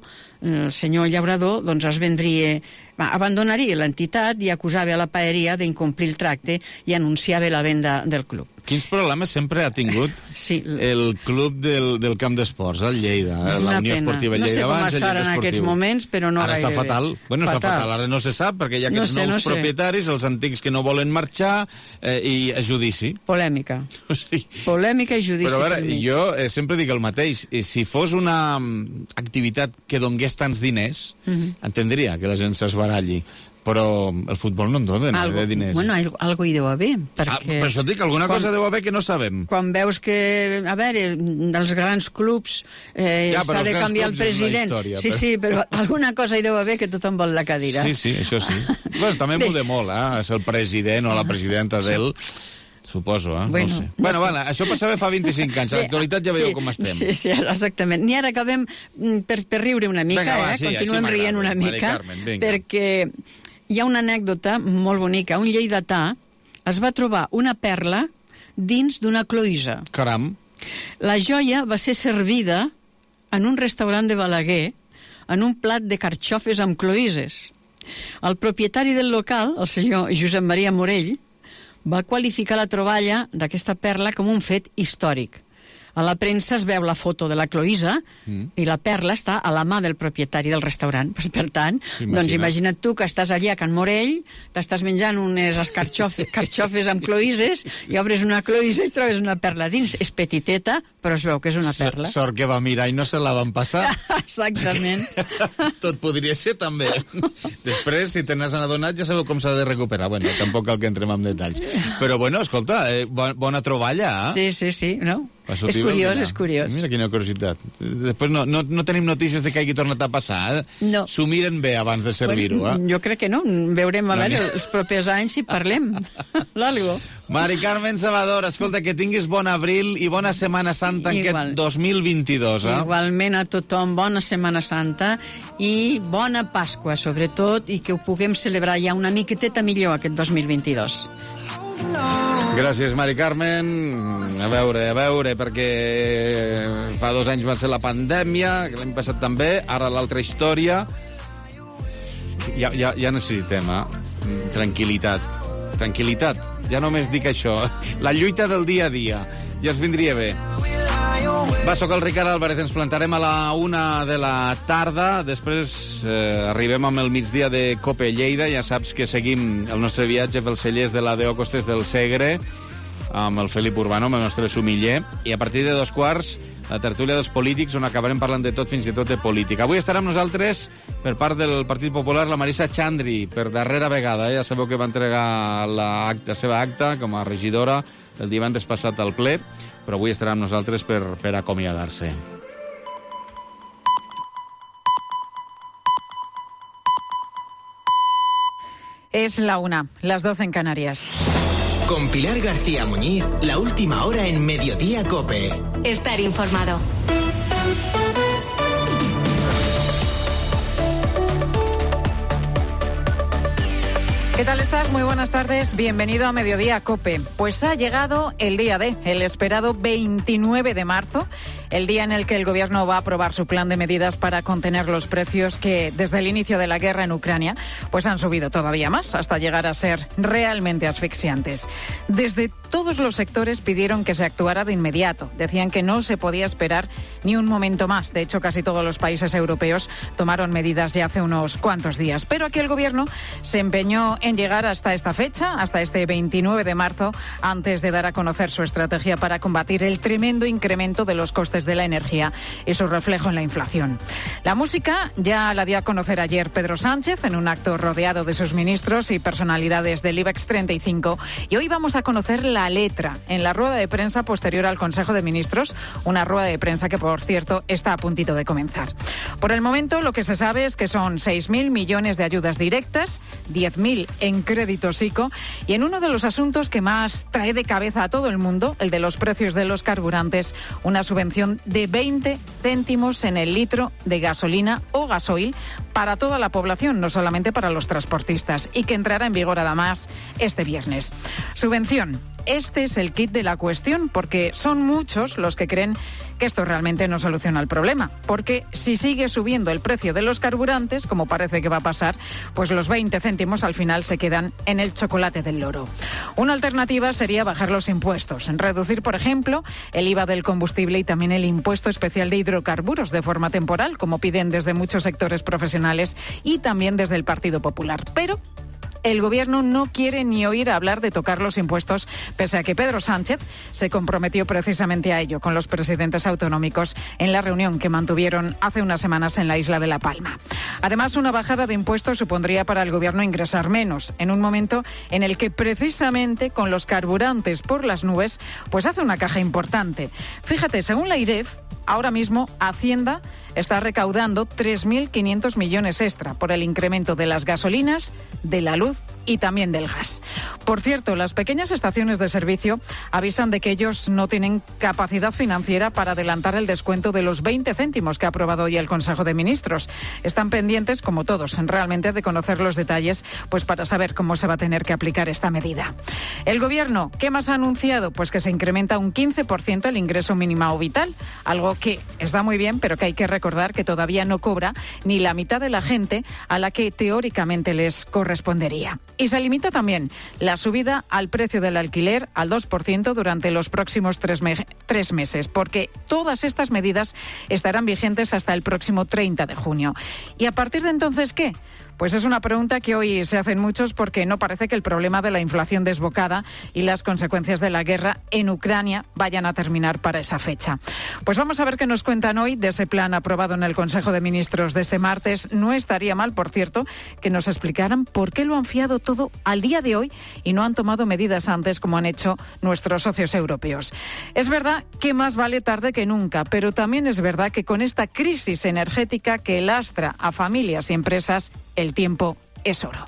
el senyor Llaurador, doncs es vendria, abandonaria l'entitat i acusava a la paeria d'incomplir el tracte i anunciava la venda del club. Quins problemes sempre ha tingut el club del camp d'esports, el Lleida, la Unió Esportiva Lleida abans, no sé com estarà en aquests moments, però no ara gairebé. Està fatal. Bueno, està fatal, ara no se sap, perquè hi ha aquests nous propietaris, els antics que no volen marxar, i a judici. Polèmica. Polèmica i judici. Però a veure, jo sempre dic el mateix. Si fos una activitat que donés tants diners, entendria que la gent s'esbaralli. Però el futbol no en dona de diners. Bueno, algo hi deu haver. Perquè per això dic, alguna cosa deu haver que no sabem. Quan veus que, a veure, dels grans clubs s'ha de canviar el president. Sí, però alguna cosa hi deu haver que tothom vol la cadira. Sí, això sí. Bueno, també muda molt, és el president o la presidenta d'ell. Suposo, no sé. Bueno, això passava fa 25 anys. A l'actualitat ja veieu com estem. Sí, exactament. I ara acabem per riure una mica, continuem rient una mica, perquè hi ha una anècdota molt bonica. Un lleidatà es va trobar una perla dins d'una cloïssa. Caram. La joia va ser servida en un restaurant de Balaguer en un plat de carxofes amb cloïsses. El propietari del local, el senyor Josep Maria Morell, va qualificar la troballa d'aquesta perla com un fet històric. A la premsa es veu la foto de la cloïssa i la perla està a la mà del propietari del restaurant. Per tant, doncs imagina't tu que estàs allà a Can Morell, t'estàs menjant unes carxofes amb cloïsses i obres una cloïssa i trobes una perla dins. És petiteta, però es veu que és una perla. Sort que va mirar i no se la van passar. Exactament. Tot podria ser també. Després, si te n'has adonat, ja sabeu com s'ha de recuperar. Bueno, tampoc cal que entrem en detalls. Però bueno, escolta, bona troballa. Sí, no? És curiós. Mira quina curiositat. Després no tenim notícies de que hagi tornat a passar. No. S'ho miren bé abans de servir-ho. Jo crec que no. Veurem a veure els propers anys si parlem. L'algo. Mari Carmen Salvador, escolta, que tinguis bon abril i bona Setmana Santa en aquest 2022. Igualment a tothom, bona Setmana Santa i bona Pasqua, sobretot, i que ho puguem celebrar ja una miqueteta millor aquest 2022. Gràcies, Mari Carmen. A veure, perquè fa 2 anys va ser la pandèmia, que l'any passat també, ara l'altra història. Ja necessitem, tranquil·litat. tranquil·litat. Ja només dic això. La lluita del dia a dia. Ja us vindria bé. Va, soc el Ricard Álvarez, ens plantarem a la 1 de la tarda, després arribem amb el migdia de COPE Lleida, ja saps que seguim el nostre viatge pels cellers de la D.O. Costes del Segre, amb el Felip Urbano, amb el nostre sumiller, i a partir de 2:15, la tertúlia dels polítics, on acabarem parlant de tot, fins i tot de política. Avui estarà amb nosaltres, per part del Partit Popular, la Marisa Xandri, per darrera vegada. Ja sabeu que va entregar la seva acta com a regidora el divendres passat al ple, però avui estarà amb nosaltres per acomiadar-se. Es la 1, las 12 en Canarias. Con Pilar García Muñiz, la última hora en Mediodía COPE. Estar informado. ¿Qué tal estás? Muy buenas tardes. Bienvenido a Mediodía COPE. Pues ha llegado el día D, el esperado 29 de marzo, el día en el que el Gobierno va a aprobar su plan de medidas para contener los precios que, desde el inicio de la guerra en Ucrania, pues han subido todavía más, hasta llegar a ser realmente asfixiantes. Desde todos los sectores pidieron que se actuara de inmediato. Decían que no se podía esperar ni un momento más. De hecho, casi todos los países europeos tomaron medidas ya hace unos cuantos días. Pero aquí el Gobierno se empeñó en llegar hasta esta fecha, hasta este 29 de marzo, antes de dar a conocer su estrategia para combatir el tremendo incremento de los costes de la energía y su reflejo en la inflación. La música ya la dio a conocer ayer Pedro Sánchez en un acto rodeado de sus ministros y personalidades del IBEX 35, y hoy vamos a conocer la letra en la rueda de prensa posterior al Consejo de Ministros, una rueda de prensa que, por cierto, está a puntito de comenzar. Por el momento, lo que se sabe es que son 6.000 millones de ayudas directas, 10.000 en créditos ICO, y en uno de los asuntos que más trae de cabeza a todo el mundo, el de los precios de los carburantes, una subvención de 20 céntimos en el litro de gasolina o gasoil para toda la población, no solamente para los transportistas, y que entrará en vigor además este viernes. Subvención. Este es el kit de la cuestión, porque son muchos los que creen que esto realmente no soluciona el problema, porque si sigue subiendo el precio de los carburantes, como parece que va a pasar, pues los 20 céntimos al final se quedan en el chocolate del loro. Una alternativa sería bajar los impuestos, reducir, por ejemplo, el IVA del combustible y también el impuesto especial de hidrocarburos de forma temporal, como piden desde muchos sectores profesionales y también desde el Partido Popular. Pero el Gobierno no quiere ni oír hablar de tocar los impuestos, pese a que Pedro Sánchez se comprometió precisamente a ello con los presidentes autonómicos en la reunión que mantuvieron hace unas semanas en la isla de La Palma. Además, una bajada de impuestos supondría para el Gobierno ingresar menos, en un momento en el que precisamente con los carburantes por las nubes, pues hace una caja importante. Fíjate, según la IREF, ahora mismo Hacienda está recaudando 3.500 millones extra por el incremento de las gasolinas, de la luz y también del gas. Por cierto, las pequeñas estaciones de servicio avisan de que ellos no tienen capacidad financiera para adelantar el descuento de los 20 céntimos que ha aprobado hoy el Consejo de Ministros. Están pendientes, como todos, realmente de conocer los detalles, pues para saber cómo se va a tener que aplicar esta medida. El Gobierno, ¿qué más ha anunciado? Pues que se incrementa un 15% el ingreso mínimo vital, algo que está muy bien, pero que hay que recordar que todavía no cobra ni la mitad de la gente a la que teóricamente les correspondería. Y se limita también la subida al precio del alquiler al 2% durante los próximos 3 meses, porque todas estas medidas estarán vigentes hasta el próximo 30 de junio. ¿Y a partir de entonces qué? Pues es una pregunta que hoy se hacen muchos, porque no parece que el problema de la inflación desbocada y las consecuencias de la guerra en Ucrania vayan a terminar para esa fecha. Pues vamos a ver qué nos cuentan hoy de ese plan aprobado en el Consejo de Ministros de este martes. No estaría mal, por cierto, que nos explicaran por qué lo han fiado todo al día de hoy y no han tomado medidas antes, como han hecho nuestros socios europeos. Es verdad que más vale tarde que nunca, pero también es verdad que con esta crisis energética que lastra a familias y empresas, el tiempo es oro.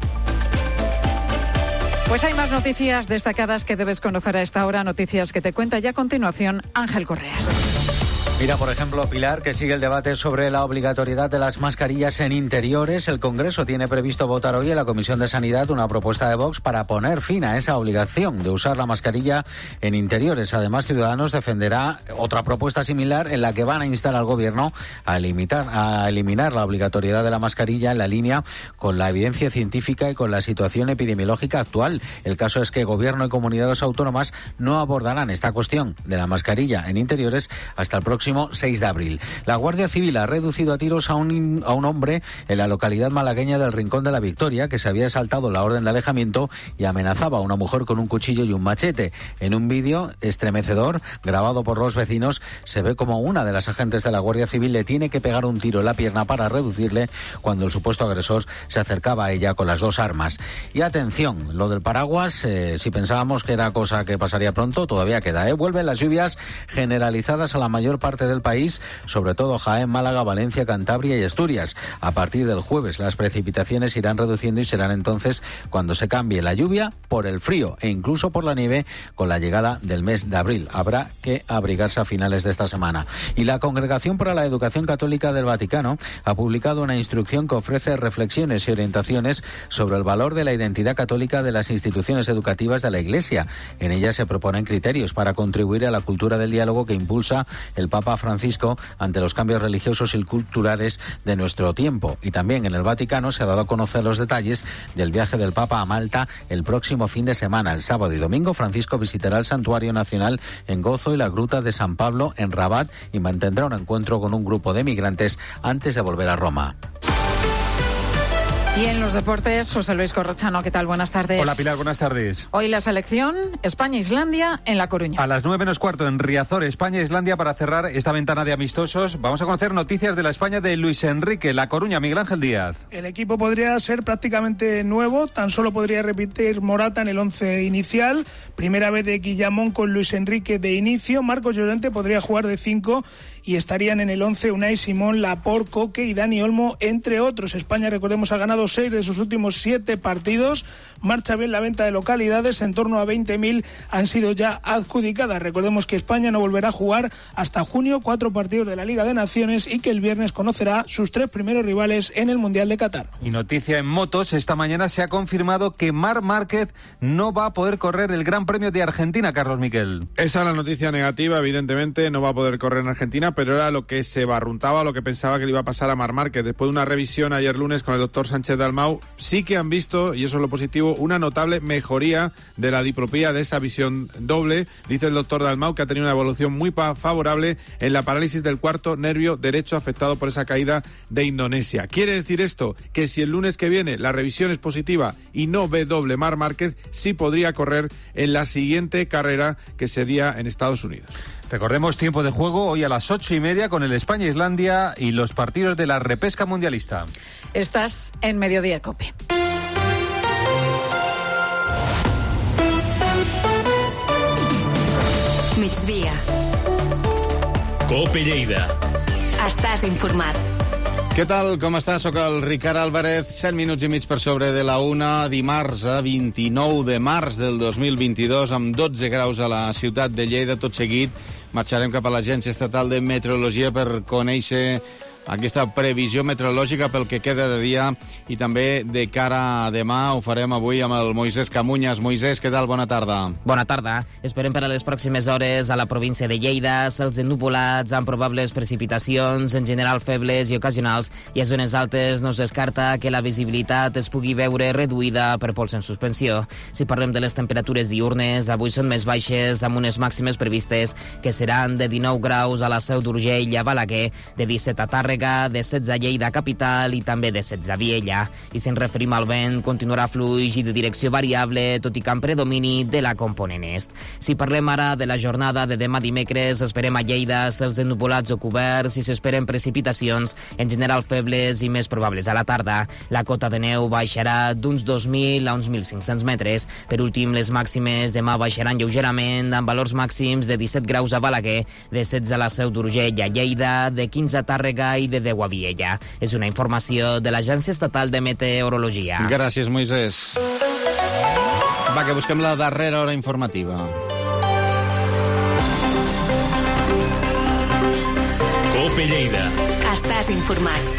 Pues hay más noticias destacadas que debes conocer a esta hora, noticias que te cuenta ya a continuación Ángel Correas. Mira, por ejemplo, Pilar, que sigue el debate sobre la obligatoriedad de las mascarillas en interiores. El Congreso tiene previsto votar hoy en la Comisión de Sanidad una propuesta de Vox para poner fin a esa obligación de usar la mascarilla en interiores. Además, Ciudadanos defenderá otra propuesta similar en la que van a instar al Gobierno a eliminar la obligatoriedad de la mascarilla en la línea con la evidencia científica y con la situación epidemiológica actual. El caso es que Gobierno y comunidades autónomas no abordarán esta cuestión de la mascarilla en interiores hasta el próximo 6 de abril. La Guardia Civil ha reducido a tiros a un hombre en la localidad malagueña del Rincón de la Victoria, que se había saltado la orden de alejamiento y amenazaba a una mujer con un cuchillo y un machete. En un vídeo estremecedor grabado por los vecinos se ve como una de las agentes de la Guardia Civil le tiene que pegar un tiro en la pierna para reducirle cuando el supuesto agresor se acercaba a ella con las dos armas. Y atención, lo del paraguas, si pensábamos que era cosa que pasaría pronto, todavía queda. Vuelven las lluvias generalizadas a la mayor parte del país, sobre todo Jaén, Málaga, Valencia, Cantabria y Asturias. A partir del jueves las precipitaciones irán reduciendo y serán entonces cuando se cambie la lluvia por el frío e incluso por la nieve con la llegada del mes de abril. Habrá que abrigarse a finales de esta semana. Y la Congregación para la Educación Católica del Vaticano ha publicado una instrucción que ofrece reflexiones y orientaciones sobre el valor de la identidad católica de las instituciones educativas de la Iglesia. En ella se proponen criterios para contribuir a la cultura del diálogo que impulsa el Papa Francisco ante los cambios religiosos y culturales de nuestro tiempo. Y también en el Vaticano se ha dado a conocer los detalles del viaje del Papa a Malta el próximo fin de semana. El sábado y domingo Francisco visitará el Santuario Nacional en Gozo y la Gruta de San Pablo en Rabat y mantendrá un encuentro con un grupo de migrantes antes de volver a Roma. Y en los deportes, José Luis Corrochano, ¿qué tal? Buenas tardes. Hola Pilar, buenas tardes. Hoy la selección España-Islandia en La Coruña. A las 9:15 en Riazor, España-Islandia, para cerrar esta ventana de amistosos. Vamos a conocer noticias de la España de Luis Enrique. La Coruña, Miguel Ángel Díaz. El equipo podría ser prácticamente nuevo, tan solo podría repetir Morata en el 11 inicial. Primera vez de Guillamón con Luis Enrique de inicio. Marcos Llorente podría jugar de 5 y estarían en el 11 Unai Simón, Laporte, Coque y Dani Olmo, entre otros. España, recordemos, ha ganado 6 de sus últimos 7 partidos. Marcha bien la venta de localidades, en torno a 20.000 han sido ya adjudicadas. Recordemos que España no volverá a jugar hasta junio 4 partidos de la Liga de Naciones y que el viernes conocerá sus 3 primeros rivales en el Mundial de Qatar. Y noticia en motos, esta mañana se ha confirmado que Marc Márquez no va a poder correr el Gran Premio de Argentina, Carlos Miquel. Esa es la noticia negativa, evidentemente no va a poder correr en Argentina, pero era lo que se barruntaba, lo que pensaba que le iba a pasar a Marc Márquez. Después de una revisión ayer lunes con el doctor Sánchez Dalmau, sí que han visto, y eso es lo positivo, una notable mejoría de la diplopía, de esa visión doble. Dice el doctor Dalmau que ha tenido una evolución muy favorable en la parálisis del cuarto nervio derecho afectado por esa caída de Indonesia. ¿Quiere decir esto? Que si el lunes que viene la revisión es positiva y no ve doble Marc Márquez, sí podría correr en la siguiente carrera que sería en Estados Unidos. Recordemos tiempo de juego hoy a las 8:30 con el España-Islandia y los partidos de la repesca mundialista. Estás en Mediodía COPE. Migdia. COPE Lleida. Estàs informat. Què tal? Com estàs? Soc el Ricard Álvarez. 7 minuts i mig per sobre de la 1, dimarts, 29 de març del 2022, amb 12 graus a la ciutat de Lleida. Tot seguit marxarem cap a l'Agència Estatal de Meteorologia per conèixer aquesta previsió meteorològica pel que queda de dia i també de cara a demà. Ho farem avui amb el Moisés Camuñas. Moisés, què tal? Bona tarda. Bona tarda. Esperem per a les pròximes hores a la província de Lleida cels ennuvolats amb probables precipitacions, en general febles i ocasionals, i a zones altes no es descarta que la visibilitat es pugui veure reduïda per pols en suspensió. Si parlem de les temperatures diurnes, avui són més baixes, amb unes màximes previstes que seran de 19 graus a la Seu d'Urgell i a Balaguer, de 17 a Tàrrega, de 16 a Lleida capital i també de 16 a Viella. I si ens referim al vent, continuarà fluix i de direcció variable, tot i que amb predomini de la component est. Si parlem ara de la jornada de demà dimecres, esperem a Lleida cels ennuvolats o coberts i s'esperen precipitacions, en general febles i més probables a la tarda. La cota de neu baixarà d'uns 2.000 a uns 1.500 metres. Per últim, les màximes demà baixaran lleugerament, amb valors màxims de 17 graus a Balaguer, de 16 a la Seu d'Urgell i a Lleida, de 15 a Tàrrega i de 10 a Viella. És una informació de l'Agència Estatal de Meteorologia. Gràcies, Moisés. Va, que busquem la darrera hora informativa. COPE Lleida. Estàs informat.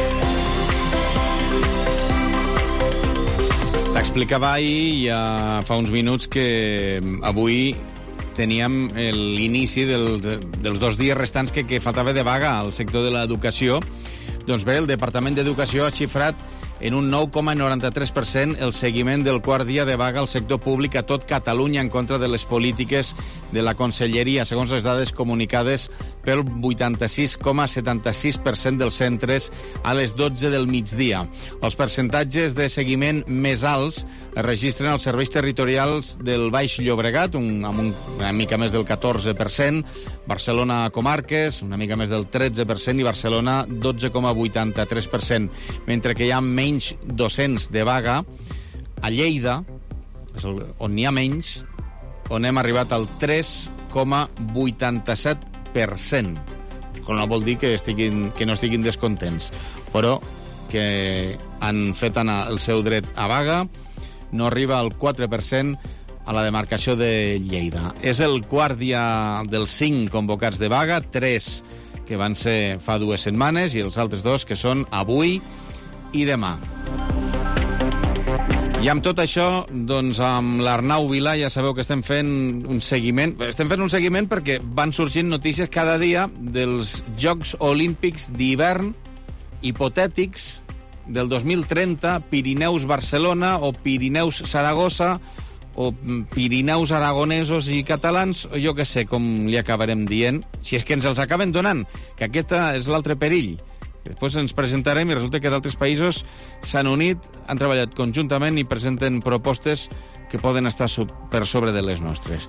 T'explicava ahir, ja fa uns minuts, que avui teníem l'inici dels 2 dies restants que faltava de vaga al sector de l'educació. Doncs bé, el Departament d'Educació ha xifrat en un 9,93% el seguiment del quart dia de vaga al sector públic a tot Catalunya en contra de les polítiques de la Conselleria, segons les dades comunicades pel 86,76% dels centres a les 12 del migdia. Els percentatges de seguiment més alts es registren als serveis territorials del Baix Llobregat, amb una mica més del 14%, Barcelona Comarques, una mica més del 13%, i Barcelona 12,83%, mentre que hi ha menys docents de vaga a Lleida, on n'hi ha menys, on hem arribat al 3,87%. No vol dir que no estiguin descontents, però que han fet el seu dret a vaga. No arriba al 4% a la demarcació de Lleida. És el quart dia dels 5 convocats de vaga, 3 que van ser fa 2 setmanes i els altres 2 que són avui i demà. I amb tot això, doncs amb l'Arnau Vilà ja sabeu que estem fent un seguiment. Estem fent un seguiment perquè van sorgint notícies cada dia dels Jocs Olímpics d'hivern hipotètics del 2030, Pirineus-Barcelona o Pirineus-Saragossa o Pirineus aragonesos i catalans, o jo que sé com li acabarem dient, si és que ens els acaben donant, que aquest és l'altre perill. Després ens presentarem i resulta que d'altres països s'han unit, han treballat conjuntament i presenten propostes que poden estar per sobre de les nostres.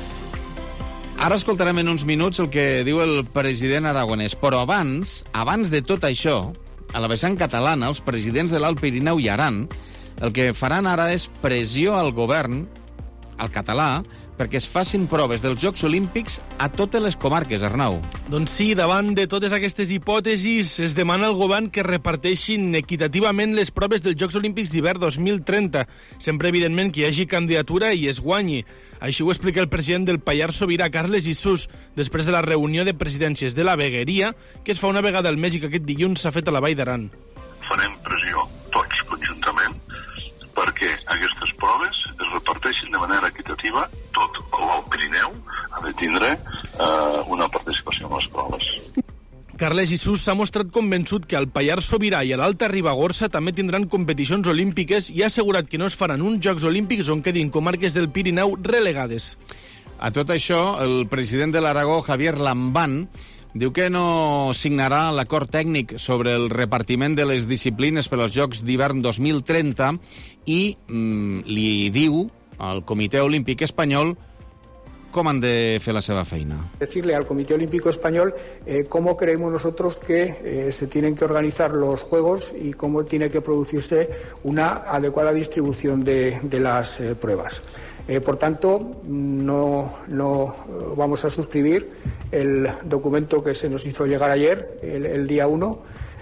Ara escoltarem en uns minuts el que diu el president aragonès, però abans de tot això, a la vessant catalana, els presidents de l'Alt Pirineu i Aran el que faran ara és pressió al govern, al català, perquè es facin proves dels Jocs Olímpics a totes les comarques, Arnau. Doncs sí, davant de totes aquestes hipòtesis, es demana al govern que reparteixin equitativament les proves dels Jocs Olímpics d'hivern 2030, sempre evidentment que hi hagi candidatura i es guanyi. Així ho explica el president del Pallars Sobirà, Carles Jesús, després de la reunió de presidències de la vegueria, que es fa una vegada al mes i que aquest dilluns s'ha fet a la Vall d'Aran. Farem pressió tots conjuntament perquè aquestes proves es reparteixin de manera equitativa. Tot l'Alt Pirineu ha de tindre una participació en les proves. Carles Jesús s'ha mostrat convençut que al Pallars Sobirà i a l'Alta Ribagorça també tindran competicions olímpiques i ha assegurat que no es faran uns Jocs Olímpics on quedin comarques del Pirineu relegades. A tot això, el president de l'Aragó, Javier Lambán, diu que no signarà l'acord tècnic sobre el repartiment de les disciplines per als Jocs d'hivern 2030 i li diu al Comitè Olímpic Espanyol cómo han de fer la seva feina. Decirle al Comité Olímpico Español cómo creemos nosotros que se tienen que organizar los Juegos y cómo tiene que producirse una adecuada distribución de las pruebas. Por tanto, no vamos a suscribir el documento que se nos hizo llegar ayer, el día 1.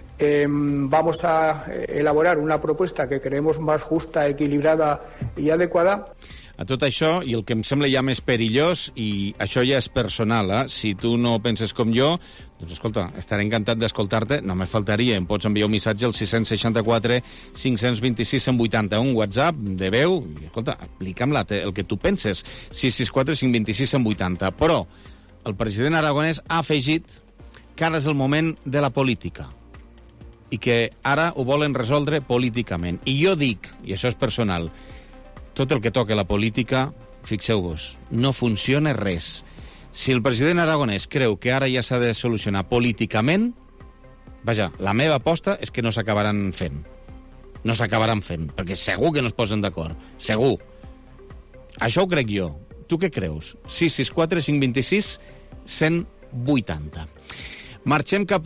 Vamos a elaborar una propuesta que creemos más justa, equilibrada y adecuada. A tot això, i el que em sembla ja més perillós, i això ja és personal, si tu no penses com jo, doncs escolta, estaré encantat d'escoltar-te, només faltaria, em pots enviar un missatge al 664 526 180, un WhatsApp de veu, i escolta, explica'm el que tu penses, 664 526 180. Però el president aragonès ha afegit que ara és el moment de la política i que ara ho volen resoldre políticament. I jo dic, i això és personal, tot el que toca la política, fixeu-vos, no funciona res. Si el president aragonès creu que ara ja s'ha de solucionar políticament, vaja, la meva aposta és que no s'acabaran fent. No s'acabaran fent, perquè segur que no es posen d'acord. Segur. Això ho crec jo. Tu què creus? 664 526 180. Marxem cap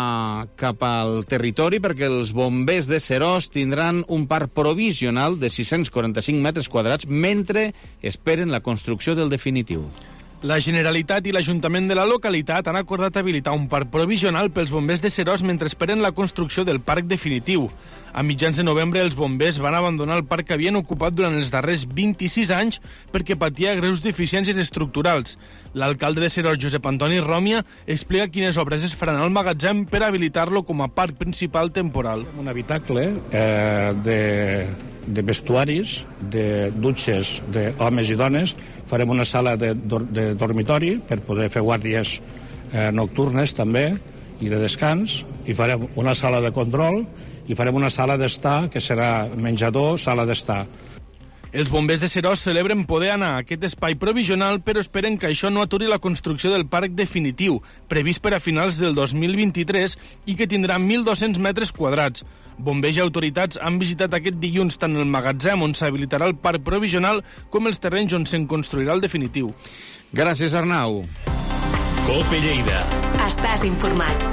al territori perquè els bombers de Seròs tindran un parc provisional de 645 metres quadrats mentre esperen la construcció del definitiu. La Generalitat i l'Ajuntament de la localitat han acordat habilitar un parc provisional pels bombers de Seròs mentre esperen la construcció del parc definitiu. A mitjans de novembre, els bombers van abandonar el parc que havien ocupat durant els darrers 26 anys perquè patia greus deficiències estructurals. L'alcalde de Seròs, Josep Antoni Ròmia, explica quines obres es faran al magatzem per habilitar-lo com a parc principal temporal. Un habitacle de vestuaris, de dutxes d'homes i dones. Farem una sala de dormitori per poder fer guàrdies nocturnes també i de descans, i farem una sala de control i farem una sala d'estar que serà menjador, sala d'estar. Els bombers de Seròs celebren poder anar a aquest espai provisional, però esperen que això no aturi la construcció del parc definitiu, previst per a finals del 2023 i que tindrà 1.200 metres quadrats. Bombers i autoritats han visitat aquest dilluns tant el magatzem on s'habilitarà el parc provisional com els terrenys on se'n construirà el definitiu. Gràcies, Arnau. COPE Lleida. Estàs informat.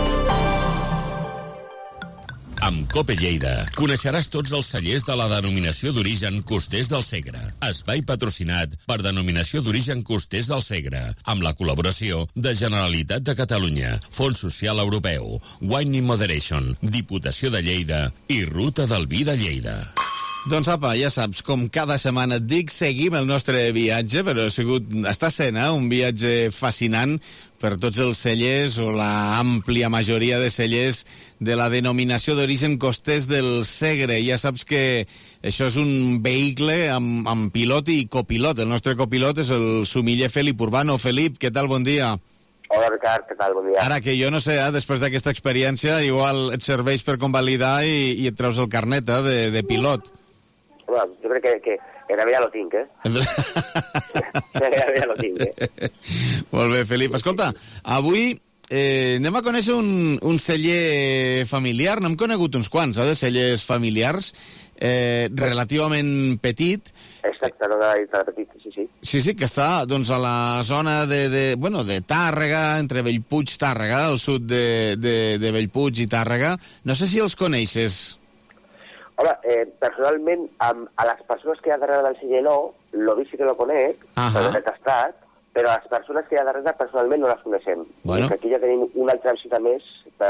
Amb COPE Lleida coneixeràs tots els cellers de la denominació d'origen Costers del Segre. Espai patrocinat per Denominació d'Origen Costers del Segre, amb la col·laboració de Generalitat de Catalunya, Fons Social Europeu, Wine in Moderation, Diputació de Lleida i Ruta del Vi de Lleida. Doncs apa, ja saps, com cada setmana et dic, seguim el nostre viatge, però està sent un viatge fascinant per tots els cellers o la àmplia majoria de cellers de la denominació d'origen Costers del Segre. Ja saps que això és un vehicle amb pilot i copilot. El nostre copilot és el sumiller Felip Urbano. Felip, què tal? Bon dia. Hola, Ricard, què tal? Bon dia. Ara que jo no sé, després d'aquesta experiència, igual et serveix per convalidar i et treus el carnet de pilot. Bueno, jo crec que gairebé ja lo tinc, Gairebé ja lo tinc, Molt bé, Felip. Escolta, avui anem a conèixer un celler familiar. N'hem conegut uns quants, de cellers familiars, relativament petit. Exacte, no de petit, sí. Sí, que està doncs, a la zona de Tàrrega, entre Bellpuig i Tàrrega, al sud de Bellpuig i Tàrrega. No sé si els coneixes. Home, personalment, a les persones que hi ha darrere del celler lo vi sí que lo conec, però l'he tastat, però les persones que hi ha darrere personalment no les coneixem. Bueno. Aquí ja tenim una altra visita més per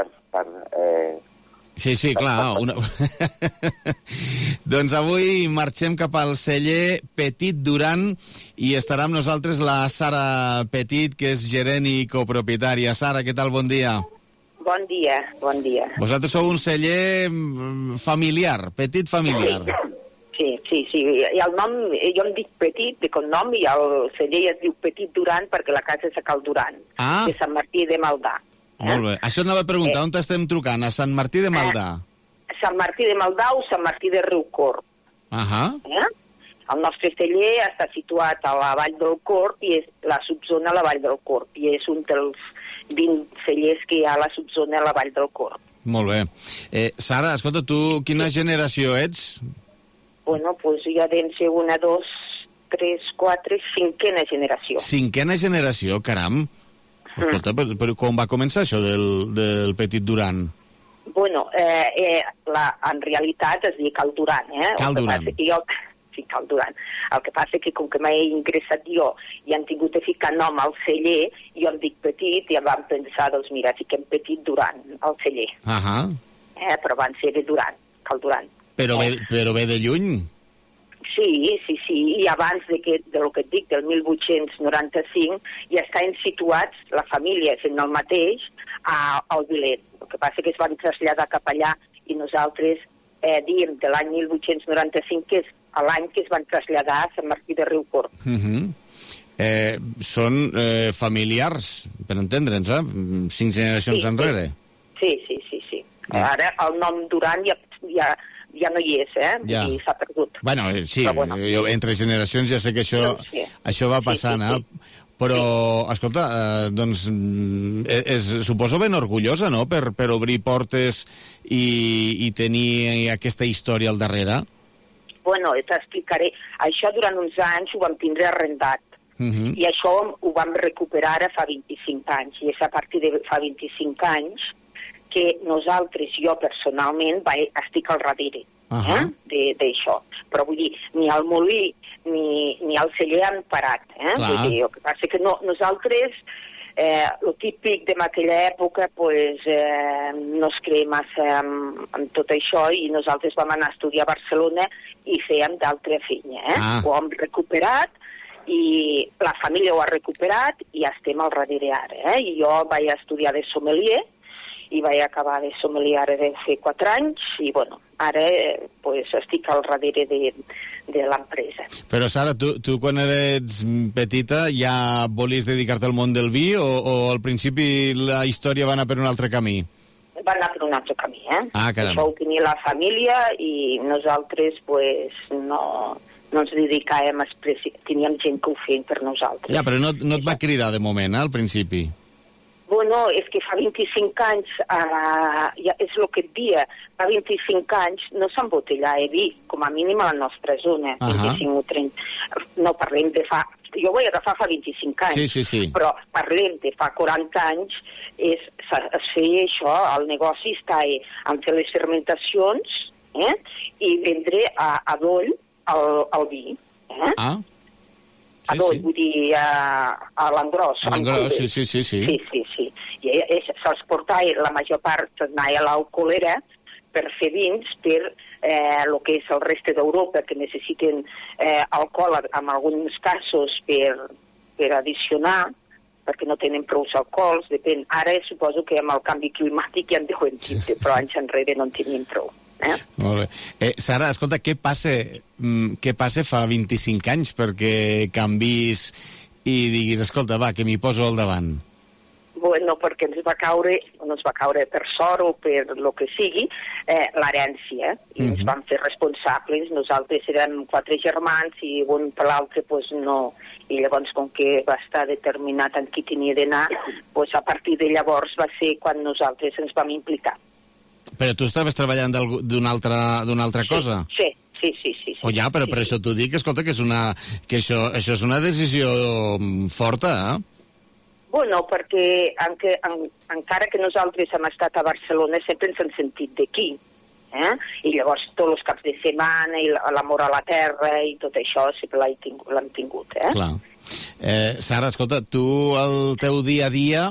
Sí, clar. Doncs avui marxem cap al celler Petit Duran i estarà amb nosaltres la Sara Petit, que és gerent i copropietària. Sara, què tal? Bon dia. Bon dia. Vosaltres sou un celler familiar, petit familiar. Sí. I el nom, jo em dic Petit, de cognom, i el celler es diu Petit Duran perquè la casa és a Cal Duran, de Sant Martí de Maldà. Molt bé. Això anava a preguntar, on estem trucant? A Sant Martí de Maldà? Sant Martí de Maldà o Sant Martí de Riucorb. El nostre celler està situat a la Vall del Corb i és la subzona a la Vall del Corb, i és un dels 20 cellers que hi ha a la subzona a la Vall del Corb. Molt bé. Sara, escolta, tu quina generació ets? Bueno, pues ja d'en ser 1, 2, 3, 4, 5a generació. 5a generació, caram. Escolta, però com va començar això del Petit Duran? Bueno, en realitat es diu Cal Duran, Cal Duran. Sí, Cal Duran. El que passa que com que m'he ingressat jo i han tingut de ficar nom al celler, jo em dic Petit i em van pensar, doncs mira, fiquem Petit Duran al celler. Però van ser de Duran, Cal Duran. Però ve de lluny? Sí, i abans de lo que et dic, del 1895, ja estaven situats, la família fent el mateix, al Vilet. El que passa que es van traslladar cap allà i nosaltres diem de l'any 1895, que és l'any que es van traslladar a Sant Martí de Riucorb. Són familiars, per entendre'ns, 5 generacions enrere. Sí. Ara el nom Duran ja no hi és, i s'ha perdut. Bueno, sí, jo, entre generacions ja sé que això va passant, però, escolta, doncs, suposo ben orgullosa, no?, per obrir portes i tenir aquesta història al darrere. Bueno, t'explicaré. Això durant uns anys ho vam tindre arrendat. I això ho vam recuperar ara fa 25 anys. I és a partir de fa 25 anys que nosaltres, jo personalment, estic al darrere. d'això. Però vull dir, ni el molí ni el celler han parat. Vull dir, el que passa que nosaltres, el típic d'aquella època, no es creia massa amb tot això i nosaltres vam anar a estudiar a Barcelona i fèiem d'altra feina. Ho hem recuperat i la família ho ha recuperat i estem al darrere ara. I jo vaig estudiar de sommelier i vaig acabar de sommelier ara de fer 4 anys i, bueno, ara estic al darrere de l'empresa. Però, Sara, tu quan eres petita ja volies dedicar-te al món del vi o al principi la història va anar per un altre camí? Va anar per un altre camí, Caram. Això ho tenia la família i nosaltres, no ens dedicàvem teníem gent que ho feien per nosaltres. Ja, però no et va cridar de moment, al principi? Bueno, és que fa 25 anys, és el que et dia, fa 25 anys no s'embotellava vi, com a mínim a la nostra zona, 25 o 30. No parlem de fa... Jo ho vaig agafar fa 25 anys, sí. Però parlem de fa 40 anys, es feia això, el negoci està en fer les fermentacions i vendre a doll el vi. Sí. Vull dir, a l'engròs. A l'engròs, sí. Sí. I se'ls portava, la major part anava a l'alcoholera per fer vins per el que és el reste d'Europa, que necessiten alcohol en alguns casos per addicionar, perquè no tenen prou alcohols, depèn. Ara suposo que amb el canvi climàtic ja en deuen tindre, però anys enrere no en tenim prou. Molt bé. Sara, escolta, què passa fa 25 anys perquè canvis i diguis, escolta, va, que m'hi poso al davant? Bueno, perquè ens va caure per sort o per lo que sigui, l'herència, i ens vam fer responsables. Nosaltres érem 4 germans i un per l'altre no. I llavors, com que va estar determinat en qui tenia d'anar, a partir de llavors va ser quan nosaltres ens vam implicar. Però tu estaves treballant d'una altra cosa? Sí. Ja, però per això t'ho dic, escolta, que això és una decisió forta, Bueno, perquè encara que nosaltres hem estat a Barcelona sempre ens hem sentit d'aquí, i llavors tots els caps de setmana i l'amor a la terra i tot això sempre l'hem tingut, Clar. Sara, escolta, tu el teu dia a dia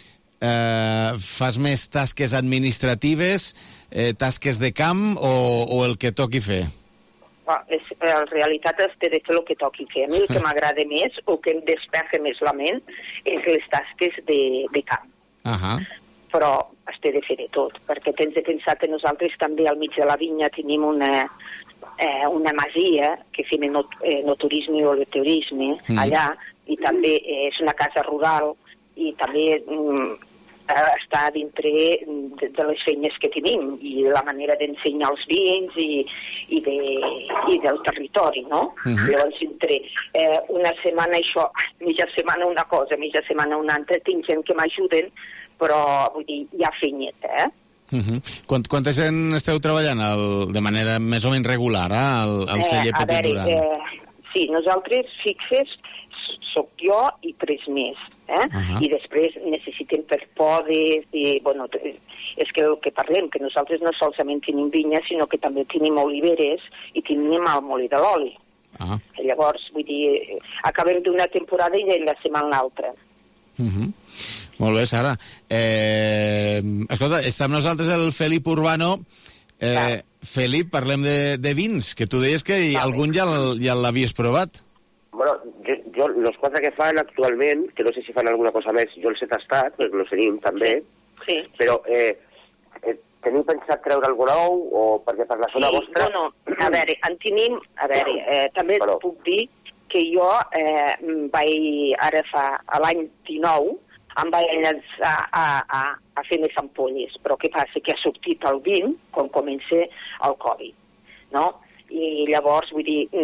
fas més tasques administratives, tasques de camp o el que toqui fer? En realitat has de fer el que toqui fer. A mi el que m'agrada més o que em despeja més la ment és les tasques de camp. Però has de fer de tot, perquè tens de pensar que nosaltres també al mig de la vinya tenim una masia que fem enoturisme i oleoturisme allà, i també és una casa rural i també està dintre de les feines que tenim i la manera d'ensenyar els vins i del territori, no? Llavors, entre una setmana això, mitja setmana una cosa, mitja setmana una altra, tinc gent que m'ajuden, però vull dir, hi ha feineta, Quanta gent esteu treballant de manera més o menys regular al celler Petit Duran? Sí, nosaltres fixes soc jo i 3 més, i després necessitem per podes, i, bueno, és que el que parlem, que nosaltres no solament tenim vinyes, sinó que també tenim oliveres i tenim el molí de l'oli. Llavors, vull dir, acabem d'una temporada i enllacem a l'altra. Molt bé, Sara. Escolta, està amb nosaltres el Felip Urbano. Felip, parlem de vins, que tu deies que algun ja l'havies provat. Bueno, jo els 4 que fan actualment, que no sé si fan alguna cosa més, jo els he tastat, perquè els tenim també, però teniu pensat treure algun nou, o perquè per la zona vostra... Bueno, a veure, en tenim... A veure, també et puc dir que jo vaig, ara a l'any 19, em vaig llançar a fer més ampolles, però què passa? Que ha sortit el 20, quan comença el Covid, no? I llavors, vull dir...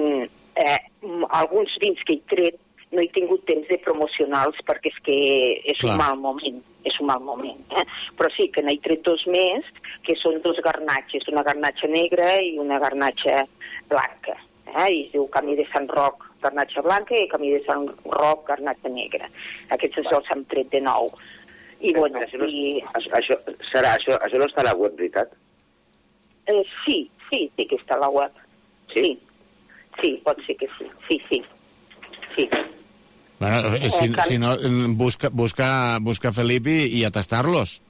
alguns vins que he tret no he tingut temps de promocionar-los perquè és que és un mal moment, però sí que n'he tret 2 més, que són 2 garnatxes, una garnatxa negra i una garnatxa blanca, i es diu Camí de Sant Roc, garnatxa blanca, i Camí de Sant Roc, garnatxa negra. Aquests els hem tret de nou. I bueno, això no està a la web, veritat? Sí, Sí que està a la web. Sí, pot ser que sí. Sí. Bueno, si no, busca Felip i a tastar-los.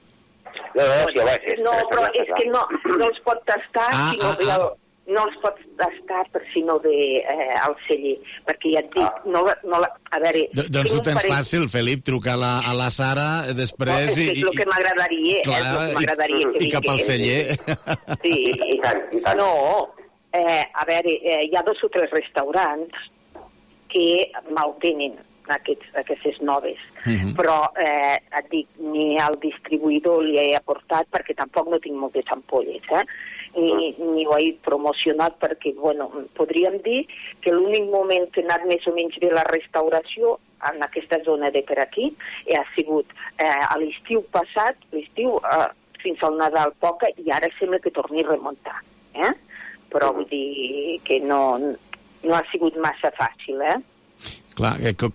No, però és que no els pot tastar no els pot tastar per si no ve al celler, perquè ja et dic, a veure... Doncs ho tens fàcil, Felip, trucar a la Sara després i... És el que m'agradaria, i cap al celler. Sí, i tant. No, a veure, hi ha 2 o 3 restaurants que mal tenen aquestes noves, però et dic, ni al distribuïdor li he aportat perquè tampoc no tinc moltes ampolles, ni ho he promocionat perquè, bueno, podríem dir que l'únic moment que he anat més o menys bé la restauració en aquesta zona de per aquí ha sigut a l'estiu passat, fins al Nadal poca, i ara sembla que torni a remuntar, però vull dir que no ha sigut massa fàcil, Clar,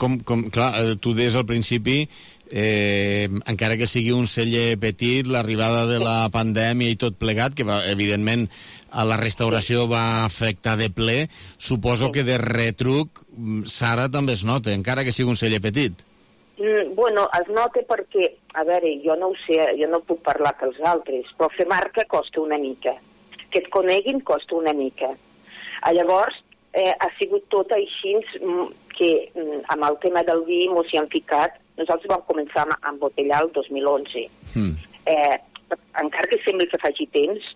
tu deies al principi, encara que sigui un celler petit, l'arribada de la pandèmia i tot plegat, que evidentment a la restauració va afectar de ple, suposo que de retruc, Sara, també es nota, encara que sigui un celler petit. Bueno, es nota perquè, a veure, jo no ho sé, jo no puc parlar pels altres, però fer marca costa una mica. Que et coneguin costa una mica. Llavors, ha sigut tot així que amb el tema del vi mos hi han ficat. Nosaltres vam començar a embotellar el 2011. Encara que sembli que faci temps,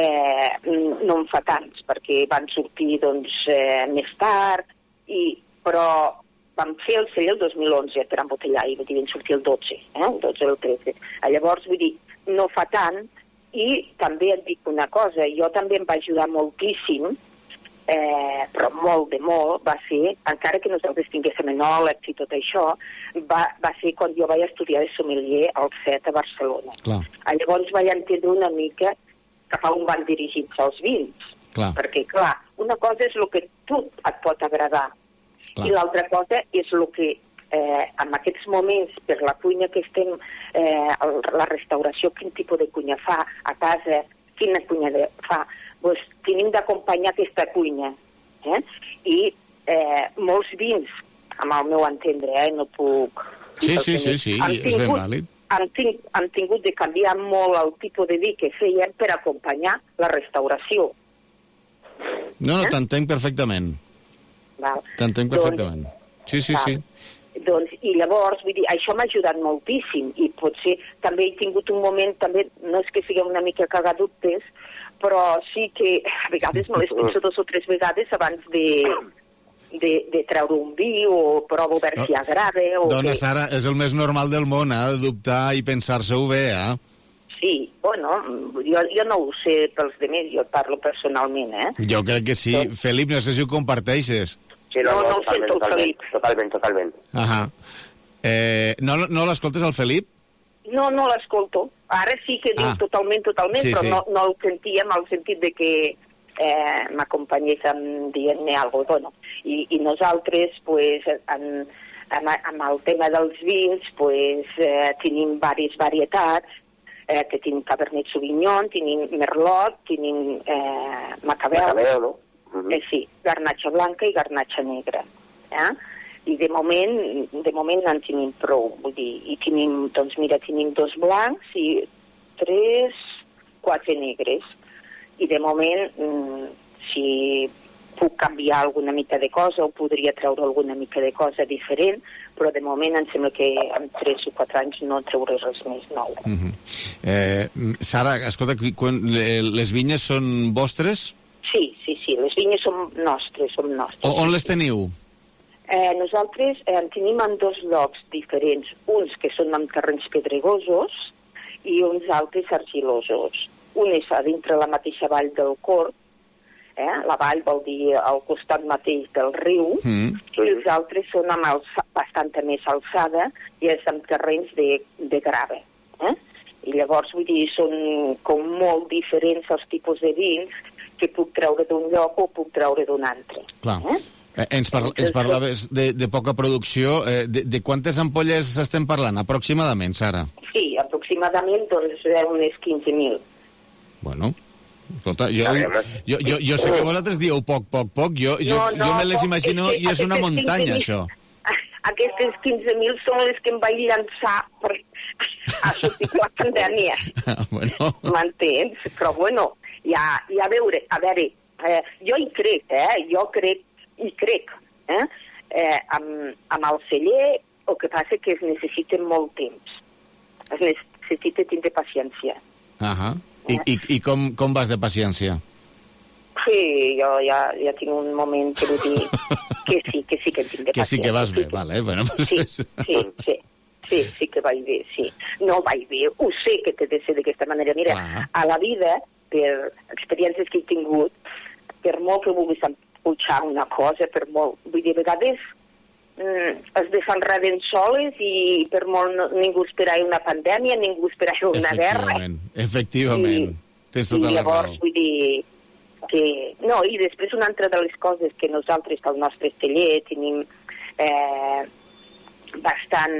no en fa tants, perquè van sortir més tard, però vam fer el celler el 2011 per embotellar, i vam sortir el 12, el 12 o el 13. Llavors, vull dir, no fa tant, i també et dic una cosa, jo també em va ajudar moltíssim, però molt de molt, va ser, encara que nosaltres tinguéssim enòlegs i tot això, va ser quan jo vaig estudiar de sommelier al CET a Barcelona. Llavors vaig entendre una mica cap a on van dirigir-se els vins. Perquè, clar, una cosa és el que tu et pot agradar, i l'altra cosa és el que en aquests moments, per la cuina que estem, la restauració, quin tipus de cuina fa a casa, quina cuina fa, doncs tenim d'acompanyar aquesta cuina. I molts vins, amb el meu entendre, no puc... Sí, és ben vàlid. Han tingut de canviar molt el tipus de vi que feien per acompanyar la restauració. No, t'entenc perfectament. T'entenc perfectament. Sí. Doncs, i llavors, vull dir, això m'ha ajudat moltíssim, i potser també he tingut un moment, també, no és que siguem una mica cagadutes, però sí que a vegades me les penso 2 o 3 vegades abans de treure un vi, o provo a veure si agrada. Dona Sara, és el més normal del món, dubtar i pensar-se-ho bé, Sí, bueno, jo no ho sé pels demés, jo parlo personalment, Jo crec que sí. Felip, no sé si ho comparteixes. Sí, no ho sento el Felip. Totalment. No l'escoltes, el Felip? No l'escolto. Ara sí que diu totalment, sí, però no el sentia en el sentit de que m'acompanyés dient-ne alguna cosa. Bueno, i nosaltres, pues, amb el tema dels vins, pues, tenim diverses varietats, que tenim Cabernet Sauvignon, tenim Merlot, tenim Macabeo, sí, garnatxa blanca i garnatxa negra. I de moment en tenim prou, vull dir, i tenim, doncs mira, tenim 2 blancs i 4 negres. I de moment, si puc canviar alguna mica de cosa, o podria treure alguna mica de cosa diferent, però de moment em sembla que en 3 o 4 anys no treuré res més nou. Sara, escolta, les vinyes són vostres? Sí, les vinyes són nostres. On les teniu? Nosaltres en tenim en 2 llocs diferents, uns que són en terrenys pedregosos i uns altres argilosos. Un és a dintre la mateixa vall del Corb, la vall vol dir al costat mateix del riu, i els altres són amb bastant més alçada i és en terrenys de grava. I llavors, vull dir, són com molt diferents els tipus de vins que puc treure d'un lloc o puc treure d'un altre. Clar. Ens parlaves de poca producció. De quantes ampolles estem parlant, aproximadament, Sara? Sí, aproximadament, doncs, unes 15.000. Bueno, Escolta, jo sé que vosaltres dieu poc. Jo me les imagino i és una muntanya, això. Aquestes 15.000 són les que em vaig llançar a substituir la pandèmia. Bueno. M'entens? Però, bueno, ja a veure, jo hi crec, jo crec, amb el celler, el que passa que es necessita molt temps. Es necessita tindre paciència. I com vas de paciència? Sí, jo ja tinc un moment que vull dir que sí que tinc de paciència. Que sí que vas bé, vale. Bueno, sí que vaig bé, sí. No vaig bé, ho sé que té de ser d'aquesta manera. Mira, a la vida, per experiències que he tingut, per molt que vulguis pujar una cosa, per molt... Vull dir, a vegades es desenreden soles i per molt ningú esperava una pandèmia, ningú esperava una guerra. Efectivament. Tens tota la raó. I llavors, vull dir que... No, i després una altra de les coses que nosaltres, al nostre celler, tenim bastant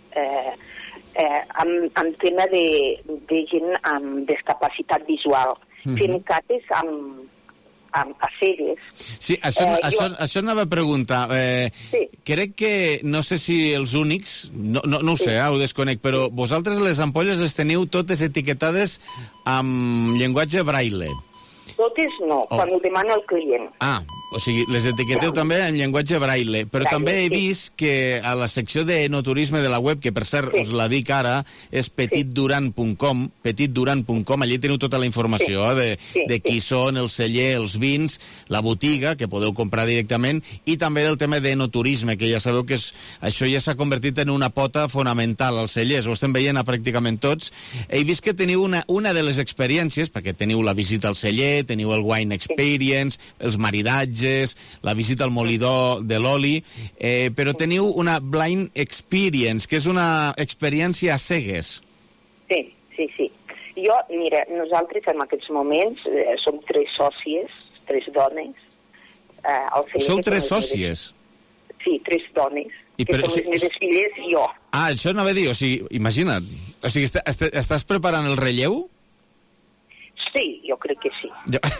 amb tema de gent amb discapacitat visual. Fem cates a cegues. Sí, això anava a preguntar. Crec que, no sé si els únics, no ho sé, ho desconec, però vosaltres les ampolles les teniu totes etiquetades amb llenguatge braille. Totes no, quan ho demana el client. O sigui, les etiqueteu també en llenguatge braille, però també he vist que a la secció de enoturisme de la web, que per cert us la dic ara, és petitduran.com, allí teniu tota la informació de qui són, el celler, els vins, la botiga, que podeu comprar directament, i també del tema d'enoturisme, que ja sabeu que això ja s'ha convertit en una pota fonamental als cellers, ho estem veient a pràcticament tots. He vist que teniu una de les experiències, perquè teniu la visita al celler, teniu el wine experience, els maridatges, la visita al molidor de l'oli, però teniu una blind experience, que és una experiència a cegues. Sí. Jo, mira, nosaltres en aquests moments som 3 sòcies, 3 dones. Sou 3 sòcies? Sí, 3 dones, que són les meves filles i jo. Això anava a dir, o sigui, imagina't, o sigui, estàs preparant el relleu? Sí, jo crec que sí.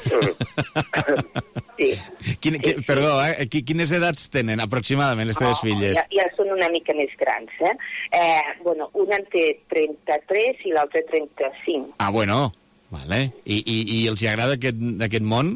Perdó, quines edats tenen aproximadament les teves filles? Ja són una mica més grans, Bueno, una en té 33 i l'altra 35. Bueno, vale. I els agrada aquest món?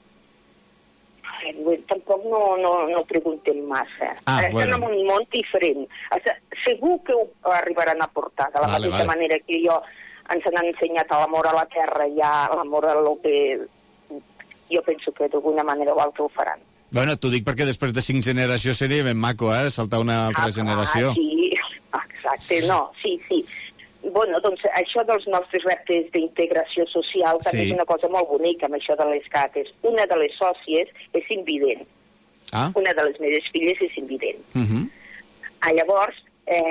Tampoc no preguntem massa. Estan en un món diferent. Segur que ho arribaran a portar, de la mateixa manera que ens han ensenyat l'amor a la terra i l'amor a lo que... Jo penso que d'alguna manera o altra ho faran. Bueno, t'ho dic perquè després de 5 generacions seria ben maco, saltar una altra generació. Sí, exacte, sí. Bueno, doncs això dels nostres reptes d'integració social també és una cosa molt bonica, amb això de les cates. Una de les sòcies és invident. Una de les meves filles és invident. Llavors,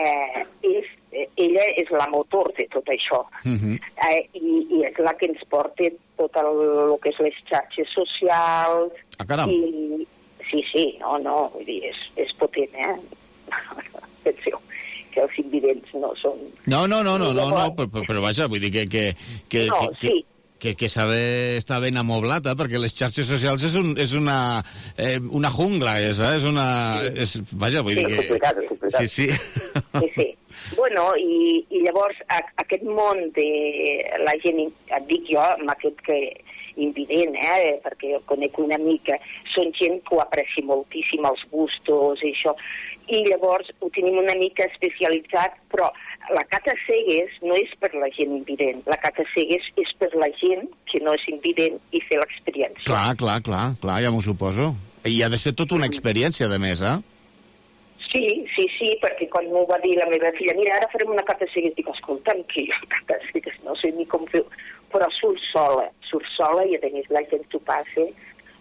ella és la motor de tot això i és la que ens porta tot el que és les xarxes socials. Sí, vull dir, és potent, Penseu que els invidents no són... No, però vaja, vull dir que s'ha d'estar ben amoblat, perquè les xarxes socials és una jungla, és una... Vaja, vull dir que... És complicat. Sí. Bueno, i llavors aquest món de la gent, et dic jo, amb aquest que invident, perquè jo conec una mica, són gent que ho apreci moltíssim, els gustos i això, i llavors ho tenim una mica especialitzat, però la cata cegues no és per la gent invident, la cata cegues és per la gent que no és invident i fer l'experiència. Clar, ja m'ho suposo. I ha de ser tota una experiència, de més, Sí, perquè quan m'ho va dir la meva filla, mira, ara farem una cata cegues, dic, escolta'm, que jo cata cegues no sé ni com fer, però surt sola, i a més la gent t'ho passa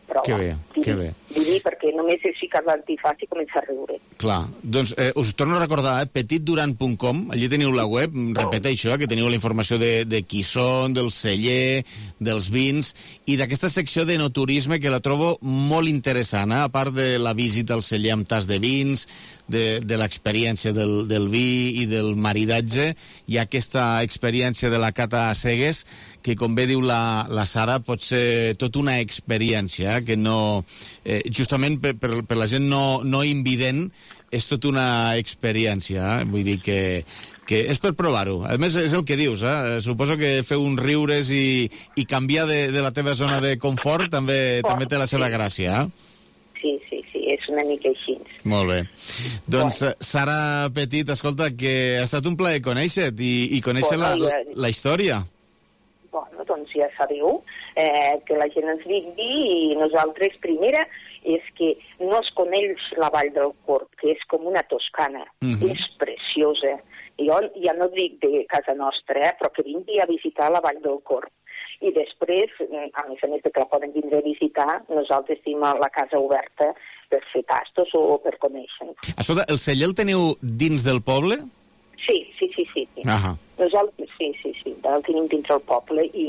prova. Que bé, que bé. Vull dir, perquè només és ficar l'antifàs i començar a riure. Clar, doncs us torno a recordar, petitdurant.com, allí teniu la web, repeteixo, que teniu la informació de qui són, del celler, dels vins, i d'aquesta secció de no turisme que la trobo molt interessant, a part de la visita al celler amb tas de vins, de l'experiència del vi i del maridatge, hi ha aquesta experiència de la cata a cegues, que com bé diu la Sara, pot ser tota una experiència, que no... justament per la gent no invident, és tota una experiència, vull dir que és per provar-ho. A més, és el que dius, suposo que fer uns riures i canviar de la teva zona de confort també té la seva gràcia, Sí, és una mica així. Molt bé. Doncs, Sara Petit, escolta, que ha estat un plaer conèixer-te i conèixer la història. Bueno, doncs ja sabeu que la gent ens vingui i nosaltres, primera, és que no es coneix la Vall del Corb, que és com una Toscana, és preciosa. Jo ja no dic de casa nostra, però que vingui a visitar la Vall del Corb. I després, a més de que la poden vindre a visitar, nosaltres tenim la casa oberta per fer tastos o per conèixer-nos. Escolta, el celler el teniu dins del poble? Sí. Ahà. Nosaltres, sí, el tenim dins del poble i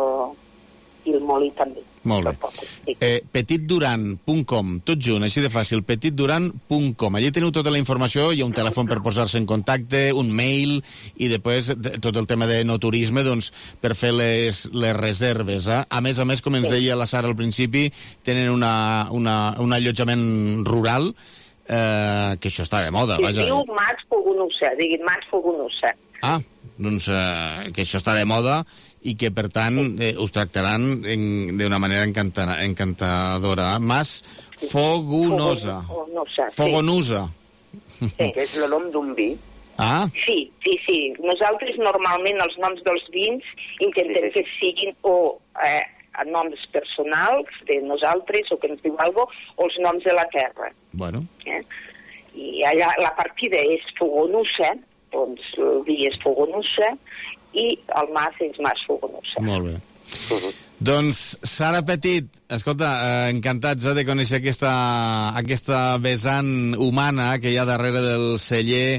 el molí també. Molt bé. Petitdurant.com, tot junt, així de fàcil, petitdurant.com. Allí teniu tota la informació, hi ha un telèfon per posar-se en contacte, un mail, i després tot el tema de no turisme, doncs, per fer les reserves. A més, com ens deia la Sara al principi, tenen un allotjament rural, que això està de moda, vaja. Es diu Mas Fogonusa. Ah, doncs que això està de moda i que, per tant, us tractaran d'una manera encantadora. Mas Fogonusa. Fogonusa. Que és el nom d'un vi. Ah. Sí. Nosaltres, normalment, els noms dels vins intentem que siguin o noms personals de nosaltres, o que ens diu alguna cosa, o els noms de la terra. Bueno. I allà la partida és Fogonusa, doncs el vi és Fogonusa, i el mas és Mas Fogonusa. Molt bé. Doncs, Sara Petit, escolta, encantats de conèixer aquesta vessant humana que hi ha darrere del celler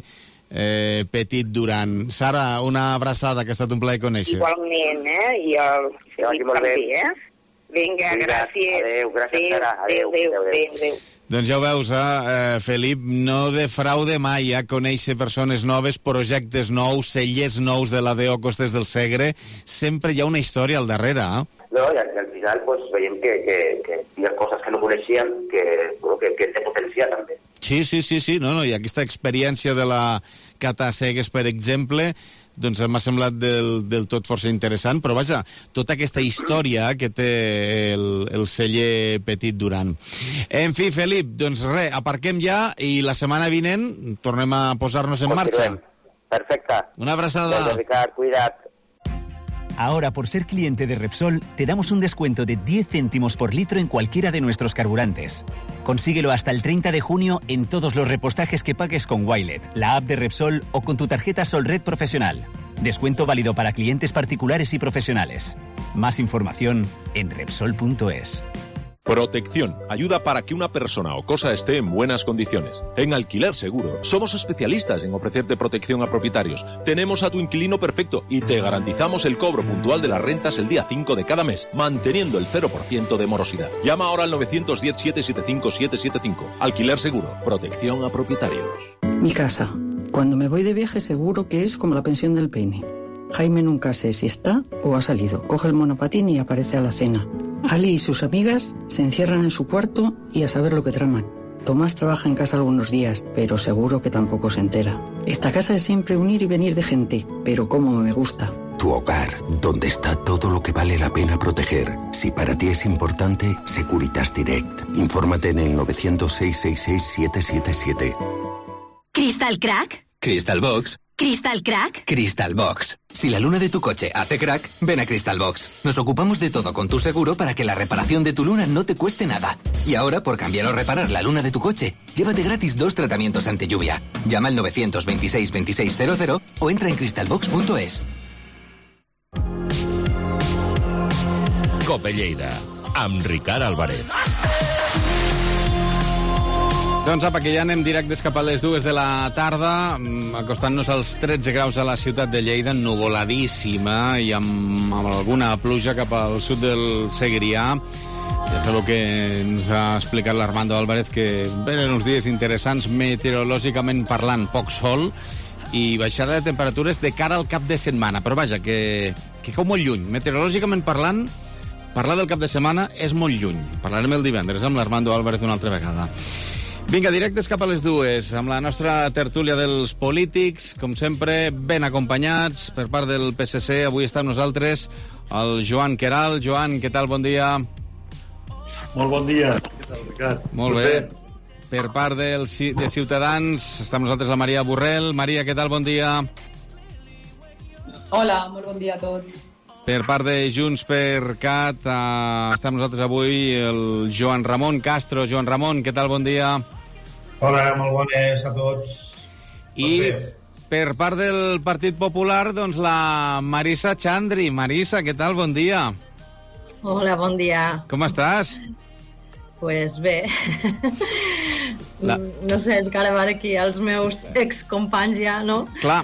Petit Durant. Sara, una abraçada, que ha estat un plaer conèixer. Igualment, i el Felip també, Vinga, gràcies. Adéu, gràcies, Sara. Adéu. Doncs ja ho veus, Felip, no defraude mai conèixer persones noves, projectes nous, cellers nous de la DO Costes del Segre. Sempre hi ha una història al darrere, No, i al final pues, veiem que hi ha coses que no coneixíem que té potencial també. Sí, no, i aquesta experiència de la cata a cegues, per exemple, doncs m'ha semblat del tot força interessant, però vaja, tota aquesta història que té el celler Petit Durant. En fi, Felip, doncs res, aparquem ja i la setmana vinent tornem a posar-nos en marxa. Perfecte. Una abraçada. Doncs, Ricard, cuida't. Ahora, por ser cliente de Repsol, te damos un descuento de 10 céntimos por litro en cualquiera de nuestros carburantes. Consíguelo hasta el 30 de junio en todos los repostajes que pagues con Wilet, la app de Repsol o con tu tarjeta Solred Profesional. Descuento válido para clientes particulares y profesionales. Más información en Repsol.es. Protección. Ayuda para que una persona o cosa esté en buenas condiciones. En Alquiler Seguro somos especialistas en ofrecerte protección a propietarios. Tenemos a tu inquilino perfecto y te garantizamos el cobro puntual de las rentas el día 5 de cada mes, manteniendo el 0% de morosidad. Llama ahora al 910-775-775. Alquiler Seguro. Protección a propietarios. Mi casa. Cuando me voy de viaje seguro que es como la pensión del peine. Jaime nunca sé si está o ha salido. Coge el monopatín y aparece a la cena. Ali y sus amigas se encierran en su cuarto y a saber lo que traman. Tomás trabaja en casa algunos días, pero seguro que tampoco se entera. Esta casa es siempre un ir y venir de gente, pero cómo me gusta. Tu hogar, donde está todo lo que vale la pena proteger. Si para ti es importante, Securitas Direct. Infórmate en el 900-666-777. ¿Crystal Crack? Crystal Box. ¿Crystal Crack? Crystal Box. Si la luna de tu coche hace crack, ven a Crystal Box. Nos ocupamos de todo con tu seguro para que la reparación de tu luna no te cueste nada. Y ahora, por cambiar o reparar la luna de tu coche, llévate gratis 2 tratamientos ante lluvia. Llama al 926 2600 o entra en crystalbox.es. Cope Lleida. amb Ricard Álvarez. Doncs apa, que ja anem directes cap a les 2 de la tarda, acostant-nos als 13 graus a la ciutat de Lleida, nuvoladíssima i amb alguna pluja cap al sud del Segrià. Ja sabeu que ens ha explicat l'Armando Álvarez que venen uns dies interessants meteorològicament parlant, poc sol i baixada de temperatures de cara al cap de setmana. Però vaja, que cau molt lluny. Meteorològicament parlant, parlar del cap de setmana és molt lluny. Parlarem el divendres amb l'Armando Álvarez una altra vegada. Vinga, directes cap a les 2, amb la nostra tertúlia dels polítics, com sempre, ben acompanyats per part del PSC. Avui està amb nosaltres el Joan Queralt. Joan, què tal? Bon dia. Molt bon dia. Què tal, Ricard? Molt bé. Per part de Ciutadans està amb nosaltres la Maria Borrell. Maria, què tal? Bon dia. Hola, molt bon dia a tots. Per part de Junts per Cat està amb nosaltres avui el Joan Ramon Castro. Joan Ramon, què tal? Bon dia. Hola, molt bones a tots. I per part del Partit Popular, doncs la Marisa Xandri. Marisa, què tal? Bon dia. Hola, bon dia. Com estàs? Pues bé. No sé, és que ara van aquí els meus excompanys ja, no? Clar,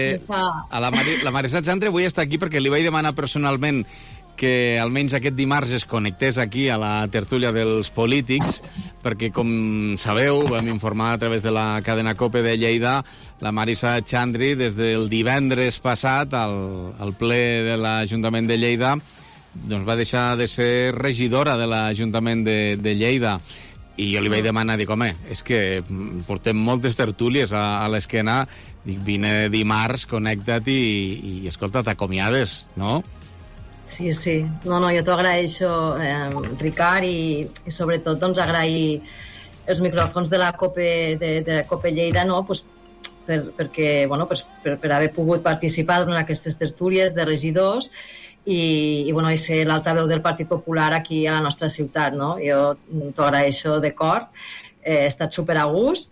la Marisa Xandri avui està aquí perquè li vaig demanar personalment que almenys aquest dimarts es connectés aquí a la tertúlia dels polítics, perquè, com sabeu, vam informar a través de la cadena COPE de Lleida, la Marisa Xandri, des del divendres passat, al ple de l'Ajuntament de Lleida, doncs va deixar de ser regidora de l'Ajuntament de Lleida. I jo li vaig demanar, dic, home, és que portem moltes tertúlies a l'esquena, dic, vine dimarts, connecta't i escolta, t'acomiades, no? Sí, sí. No, jo t'ho agraeixo, Ricard, i sobretot doncs agrair els micròfons de la COPE Lleida, no?, pues, perquè, bueno, per haver pogut participar en aquestes tertúlies de regidors i ser l'altaveu del Partit Popular aquí a la nostra ciutat, no? Jo t'ho agraeixo de cor, he estat super a gust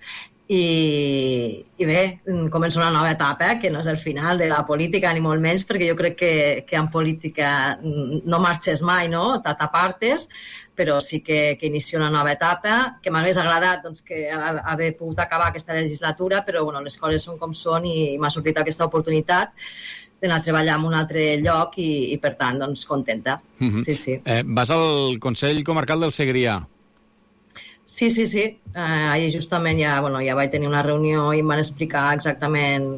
i bé, comença una nova etapa, que no és el final de la política ni molt menys, perquè jo crec que en política no marxes mai, no? T'apartes, però sí que inicia una nova etapa, que m'hagués agradat doncs, que haver pogut acabar aquesta legislatura, però bueno, les coses són com són i m'ha sortit aquesta oportunitat d'anar a treballar en un altre lloc i per tant, doncs, contenta. Sí, sí. Vas al Consell Comarcal del Segrià. Sí. Ahir justament ja vaig tenir una reunió i em van explicar exactament,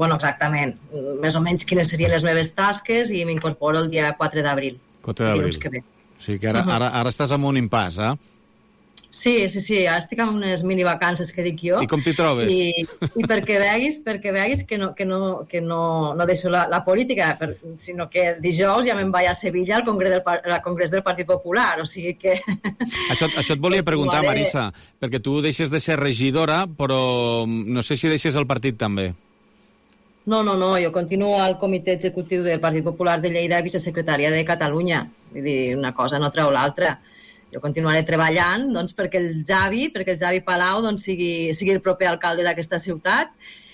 més o menys quines serien les meves tasques i m'incorporo el dia 4 d'abril. 4 d'abril. O sigui que ara estàs en un impàs, eh? Sí, ara estic en unes minivacances que dic jo. I com t'hi trobes? I perquè veguis que no deixo la política, sinó que dijous ja me'n vaig a Sevilla al Congrés del Partit Popular, o sigui que... Això et volia preguntar, Marisa, perquè tu deixes de ser regidora, però no sé si deixes el partit també. No, jo continuo al comitè executiu del Partit Popular de Lleida, vicesecretària de Catalunya. Vull dir, una cosa no treu l'altra. Jo continuaré treballant doncs, perquè el Javi Palau doncs, sigui el proper alcalde d'aquesta ciutat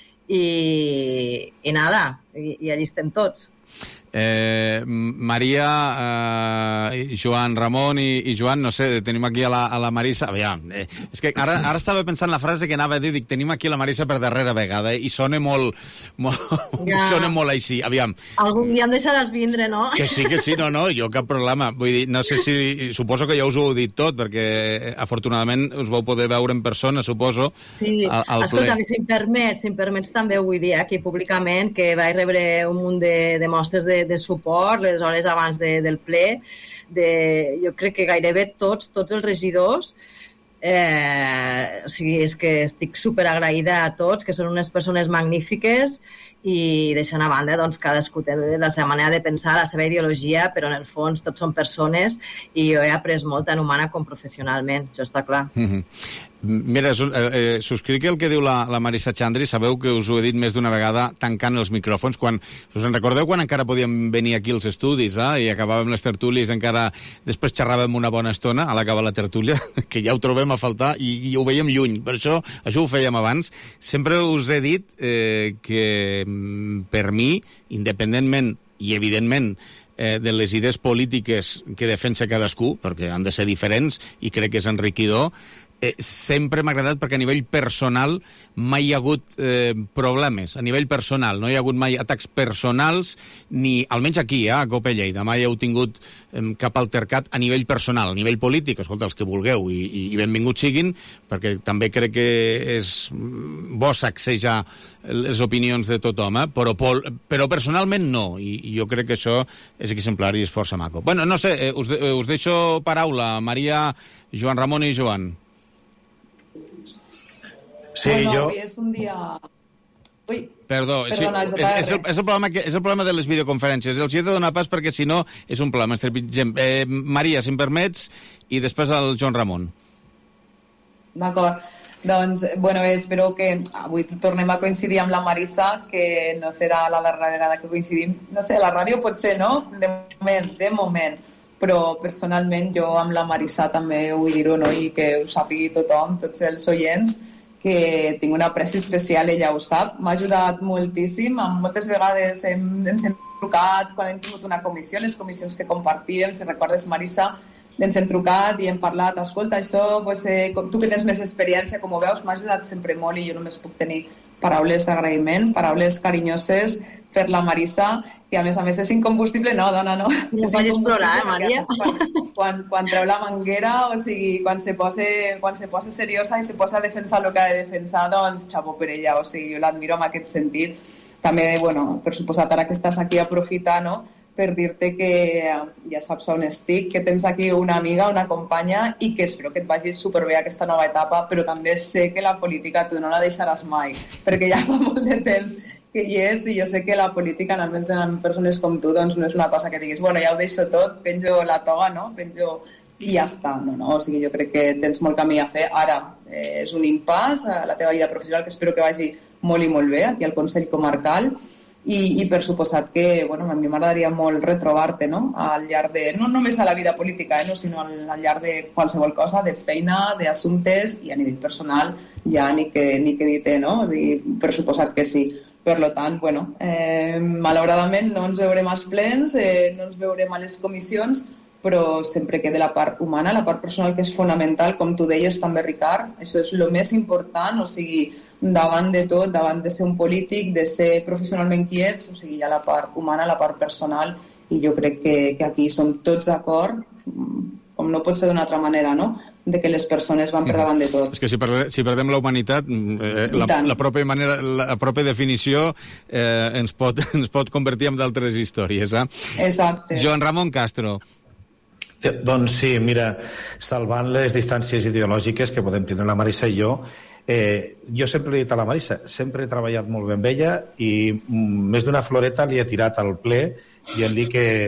i allí estem tots. Maria, Joan Ramon i Joan, no sé, tenim aquí a la Marisa. Aviam, és que ara estava pensant la frase que anava a dir, dic, tenim aquí la Marisa per darrera vegada i sona molt així. Aviam. Algun dia em deixaràs vindre, no? Que sí, no, jo cap problema. Vull dir, no sé si... Suposo que ja us ho heu dit tot, perquè afortunadament us vau poder veure en persona, suposo. Sí, escolta, si em permets també ho vull dir aquí públicament, que vaig rebre un munt de mostres de suport les hores abans del ple. Jo crec que gairebé tots els regidors, o sigui, és que estic superagraïda a tots, que són unes persones magnífiques i deixant a banda, doncs, cadascú té la seva manera de pensar, la seva ideologia, però en el fons tots són persones i jo he après molt tant humana com professionalment, això està clar. Mira, subscric el que diu la Marisa Xandri. Sabeu que us ho he dit més d'una vegada tancant els micròfons. Us en recordeu quan encara podíem venir aquí als estudis i acabàvem les tertúlies, encara després xerràvem una bona estona a l'acabar la tertúlia, que ja ho trobem a faltar i ho veiem lluny. Per això ho fèiem abans. Sempre us he dit que per mi, independentment i evidentment de les idees polítiques que defensa cadascú, perquè han de ser diferents, i crec que és enriquidor. Sempre m'ha agradat perquè a nivell personal mai hi ha hagut problemes, a nivell personal. No hi ha hagut mai atacs personals, ni almenys aquí, a Cope Lleida, mai heu tingut cap altercat a nivell personal. A nivell polític, escolta, els que vulgueu, i benvinguts siguin, perquè també crec que és bo sacsejar les opinions de tothom, però personalment no, i jo crec que això és exemplar i és força maco. Bueno, no sé, us deixo paraula, Maria, Joan Ramon i Joan. Sí, bueno, hoy es un día... Uy, perdó, perdona, sí, és el problema de les videoconferències. Els he de donar pas perquè, si no, és un problema. Maria, si em permets, i després el Joan Ramon. D'acord. Doncs, bueno, espero que avui tornem a coincidir amb la Marisa, que no serà la darrera vegada que coincidim. No sé, a la ràdio potser no, de moment. Però personalment jo amb la Marisa també vull dir-ho, no? I que ho sàpigui tothom, tots els oients, que tinc una apreci especial, ella ho sap. M'ha ajudat moltíssim, moltes vegades ens hem trucat quan hem tingut una comissió, les comissions que compartíem, si recordes, Marisa, ens hem trucat i hem parlat, escolta, això, pues, tu que tens més experiència, com ho veus, m'ha ajudat sempre molt i jo només puc tenir paraules d'agraïment, paraules carinyoses per la Marisa, que a més és incombustible, no, dona, no. No vaig explorar, Maria. Quan treu la manguera, o sigui, quan se posa seriosa i se posa a defensar el que ha de defensar, doncs xapó per ella, o sigui, jo l'admiro en aquest sentit. També, bueno, per suposat, ara que estàs aquí, aprofitar, no?, per dir-te que ja saps on estic, que tens aquí una amiga, una companya, i que espero que et vagi superbé aquesta nova etapa, però també sé que la política tu no la deixaràs mai, perquè ja fa molt de temps que hi ets, i jo sé que la política, almenys amb persones com tu, doncs no és una cosa que diguis, bueno, ja ho deixo tot, penjo la toga, no? Penjo i ja està, no? O sigui, jo crec que tens molt camí a fer. Ara, és un impàs a la teva vida professional que espero que vagi molt i molt bé, aquí al Consell Comarcal, i per suposat que, bueno, a mi m'agradaria molt retrobar-te, no? Al llarg de, no només a la vida política, no, sinó al llarg de qualsevol cosa, de feina, d'assumptes, i a nivell personal ja ni que dir-te, no? O sigui, per suposat que sí. Per tant, bueno, malauradament no ens veurem als plens, no ens veurem a les comissions, però sempre queda la part humana, la part personal, que és fonamental, com tu deies també, Ricard, això és el més important, o sigui, davant de tot, davant de ser un polític, de ser professionalment qui ets, o sigui, hi ha la part humana, la part personal, i jo crec que aquí som tots d'acord, com no pot ser d'una altra manera, no?, de que les persones van per davant de tot. És que si perdem la humanitat, la pròpia definició ens pot convertir en d'altres històries. Exacte. Joan Ramon Castro. Doncs sí, mira, salvant les distàncies ideològiques que podem tindre la Marisa i jo sempre li he dit a la Marisa, sempre he treballat molt bé amb ella i més d'una floreta li he tirat al ple i em dic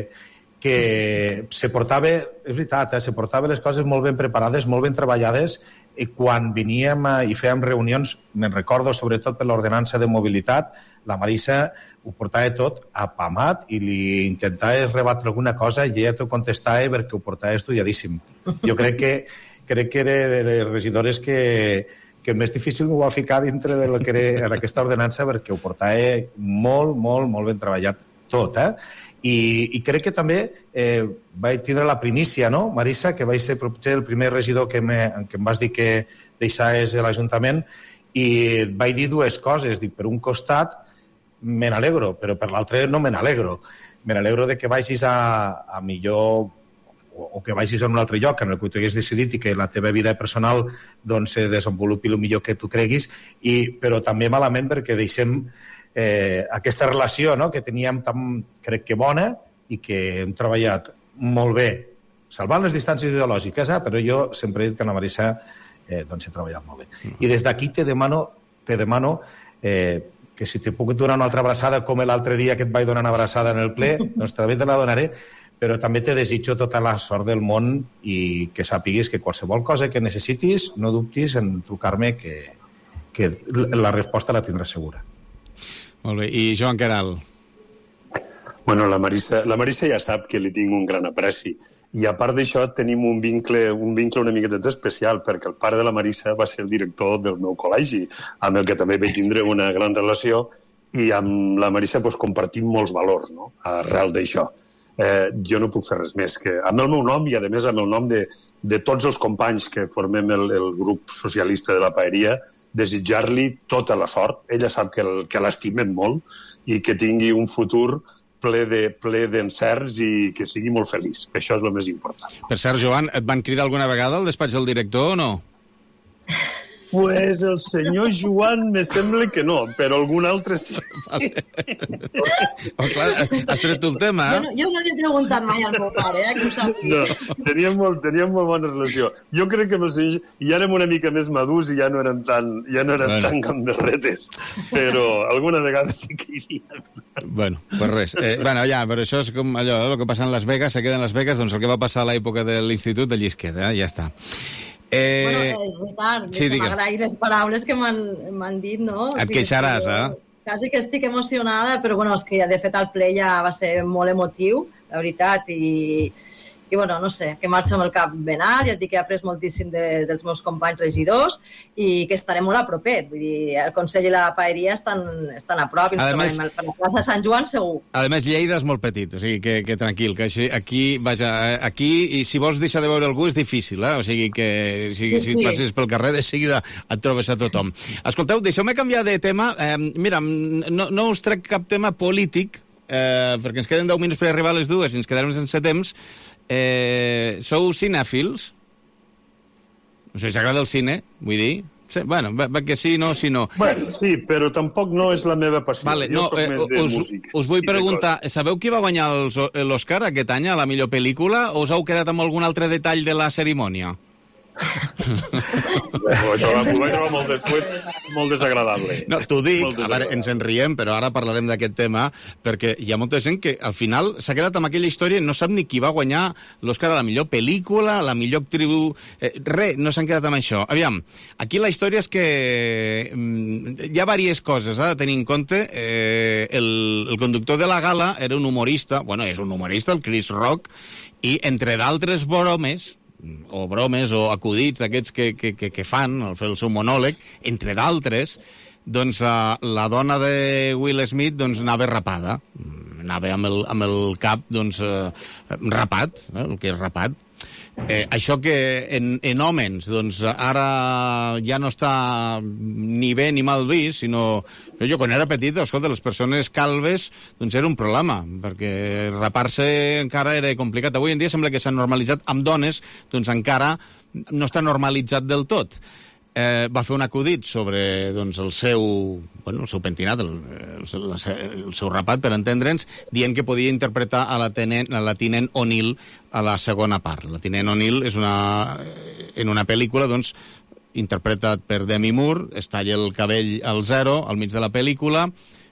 que se portava, és veritat, se portava les coses molt ben preparades, molt ben treballades, i quan veníem i fèiem reunions, me'n recordo sobretot per l'ordenança de mobilitat, la Marisa ho portava tot apamat i li intentava rebatre alguna cosa i ella t'ho contestava perquè ho portava estudiadíssim. Jo crec que era de les regidores que més difícil ho va ficar dintre del que era en aquesta ordenança perquè ho portava molt, molt, molt ben treballat tot, I crec que també vaig tindre la primícia, no, Marisa, que vaig ser potser el primer regidor que em vas dir que deixaves l'Ajuntament, i et vaig dir dues coses. Dic, per un costat me n'alegro, però per l'altre no me n'alegro. Me n'alegro de que vagis a millor o que vagis a un altre lloc en el que tu hagués decidit i que la teva vida personal doncs, se desenvolupi el millor que tu creguis, però també malament perquè deixem aquesta relació, no?, que teníem tan, crec que bona, i que hem treballat molt bé, salvant les distàncies ideològiques, però jo sempre he dit que la Marisa doncs he treballat molt bé. I des d'aquí te demano que si t'he pogut donar una altra abraçada com l'altre dia que et vaig donar una abraçada en el ple, doncs també te la donaré, però també te desitjo tota la sort del món i que sàpiguis que qualsevol cosa que necessitis, no dubtis en trucar-me, que la resposta la tindràs segura. Molt bé. I Joan Queralt? Bueno, la Marisa ja sap que li tinc un gran apreci. I a part d'això tenim un vincle una miqueta especial, perquè el pare de la Marisa va ser el director del meu col·legi, amb el que també vaig tindre una gran relació, i amb la Marisa compartim molts valors, no?, arrel d'això. jo no puc fer res més que, amb el meu nom i, a més, amb el nom de tots els companys que formem el grup socialista de la Paeria, desitjar-li tota la sort. Ella sap que l'estimem molt i que tingui un futur ple d'encerts i que sigui molt feliç, que això és el més important. Per cert, Joan, et van cridar alguna vegada al despatx del director o no? Pues el senyor Joan me sembla que no, però algun altre sí. Clar, has tret tu el tema, eh? Jo no li he preguntat mai al meu pare, que ho sàpiga. No, teníem molt bona relació. Jo crec que ja érem una mica més madurs i ja no érem tan gamberretes, però alguna vegada sí que hi havia. Bueno, pues res. Ja, però això és com allò, el que passa en Las Vegas, se queda en Las Vegas, doncs el que va passar a l'època de l'institut de Llisqueda, ja està. Ricard, m'agraï les paraules que m'han dit, no? Et queixaràs, Quasi que estic emocionada, però és que de fet el ple ja va ser molt emotiu, la veritat, i no sé, que marxa amb el cap ben alt, ja et dic que he après moltíssim dels meus companys regidors i que estarem molt a propet, vull dir, el Consell i la Paeria estan a prop, i ens trobem per la plaça de Sant Joan segur. A més, Lleida és molt petit, o sigui que tranquil, que aquí, i si vols deixar de veure algú és difícil, o sigui que si passes pel carrer de seguida et trobes a tothom. Escolteu, deixeu-me canviar de tema. Mira, no us trec cap tema polític, perquè ens queden 10 minuts per arribar a les 2 i ens quedarem sense temps. Sou cinèfils? O sigui, s'agrada el cine, vull dir? Sí, bueno, que sí, no, si no. Bueno, sí, però tampoc no és la meva passió. Vale, jo soc més de música. Us vull preguntar, sabeu qui va guanyar l'Oscar aquest any a la millor pel·lícula o us heu quedat amb algun altre detall de la cerimònia? Ho vaig trobar molt desagradable. No, t'ho dic, a veure, ens en riem, però ara parlarem d'aquest tema, perquè hi ha molta gent que al final s'ha quedat amb aquella història i no sap ni qui va guanyar l'Oscar a la millor pel·lícula, a la millor actriu... Res, no s'han quedat amb això. Aviam, aquí la història és que hi ha diverses coses a tenir en compte. El conductor de la gala era un humorista, és un humorista, el Chris Rock, i entre d'altres bromes o acudits d'aquests que fan, al fer el seu monòleg, entre d'altres, doncs la dona de Will Smith anava rapada. Anava amb el cap rapat, el que és rapat. Això que en homes ara ja no està ni bé ni mal vist, sinó... Jo quan era petit, escolta, les persones calves era un problema, perquè rapar-se encara era complicat. Avui en dia sembla que s'ha normalitzat amb dones, encara no està normalitzat del tot. Va fer un acudit sobre el seu pentinat, el seu rapat, per entendre'ns, dient que podia interpretar a la tinent O'Neill a la segona part. La tinent O'Neill és en una pel·lícula, interpretat per Demi Moore, es talla el cabell al zero, al mig de la pel·lícula,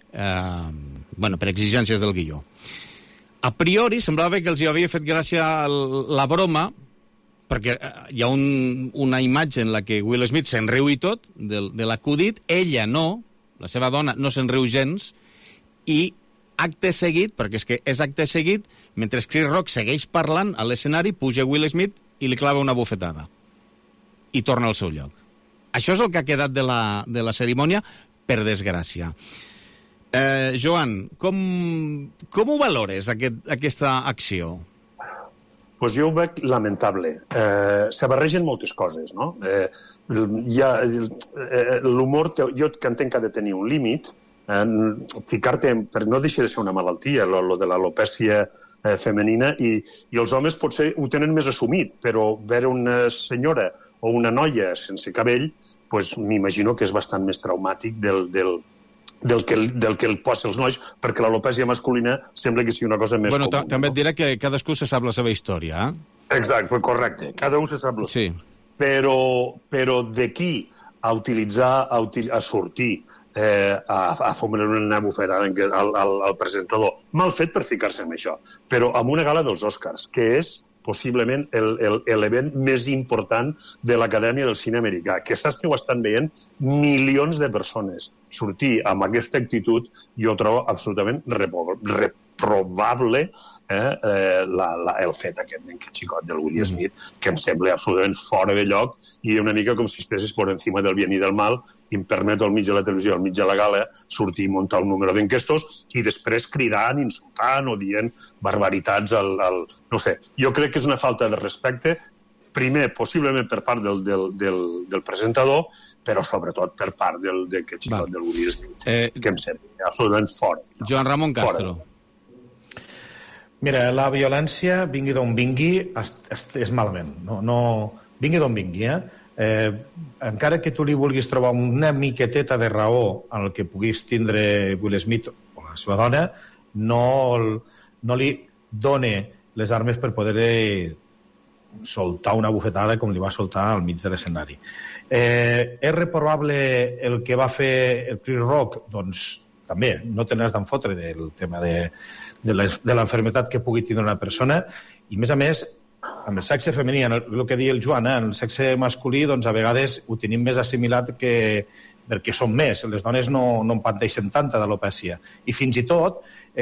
per exigències del guió. A priori, semblava que els hi havia fet gràcia la broma, perquè hi ha una imatge en la que Will Smith se'n riu i tot, de l'acudit, ella no, la seva dona no se'n riu gens, i acte seguit, perquè és que és acte seguit, mentre Chris Rock segueix parlant a l'escenari, puja Will Smith i li clava una bufetada. I torna al seu lloc. Això és el que ha quedat de la cerimònia, per desgràcia. Joan, com ho valores, aquesta acció? Doncs jo ho veig lamentable. Se barregen moltes coses, no? L'humor, jo que entenc que ha de tenir un límit, ficar-te, perquè no deixa de ser una malaltia, lo de l'alopècia femenina, i els homes potser ho tenen més assumit, però veure una senyora o una noia sense cabell, m'imagino que és bastant més traumàtic del que el posa els nois, perquè l'alopècia masculina sembla que sigui una cosa més comuna. També et diré que cadascú se sap la seva història, Exacte, correcte. Cada un se sap la seva. Però d'aquí a utilitzar, a sortir, a fomentar una bufetada al presentador, mal fet per ficar-se en això, però amb una gala dels Oscars, que és possiblement l'event més important de l'Acadèmia del Cine Americà, que saps que ho estan veient milions de persones. Sortir amb aquesta actitud jo ho trobo absolutament probable el fet aquest xicot del Will Smith, que em sembla absolutament fora de lloc i una mica com si estessis per encima del bien i del mal i em permet al mig de la televisió, al mig de la gala, sortir i muntar un número d'enquestos i després cridant, insultant o dient barbaritats no sé, jo crec que és una falta de respecte, primer, possiblement per part del presentador, però sobretot per part d'aquest xicot del Will Smith, que em sembla absolutament fora. Joan Ramon Castro. Mira, la violència, vingui d'on vingui, és malament. No, vingui d'on vingui, encara que tu li vulguis trobar una miqueteta de raó en el que puguis tindre Will Smith o la seva dona, no li done les armes per poder soltar una bufetada com li va soltar al mig de l'escenari. És reprobable el que va fer el Chris Rock? Doncs també, no te n'has d'en fotre del tema de l'enfermetat que pugui tindre una persona, i a més, amb el sexe femení, el que deia el Joan, el sexe masculí, doncs a vegades ho tenim més assimilat perquè som més, les dones no en pateixen tanta d'alopècia. I fins i tot,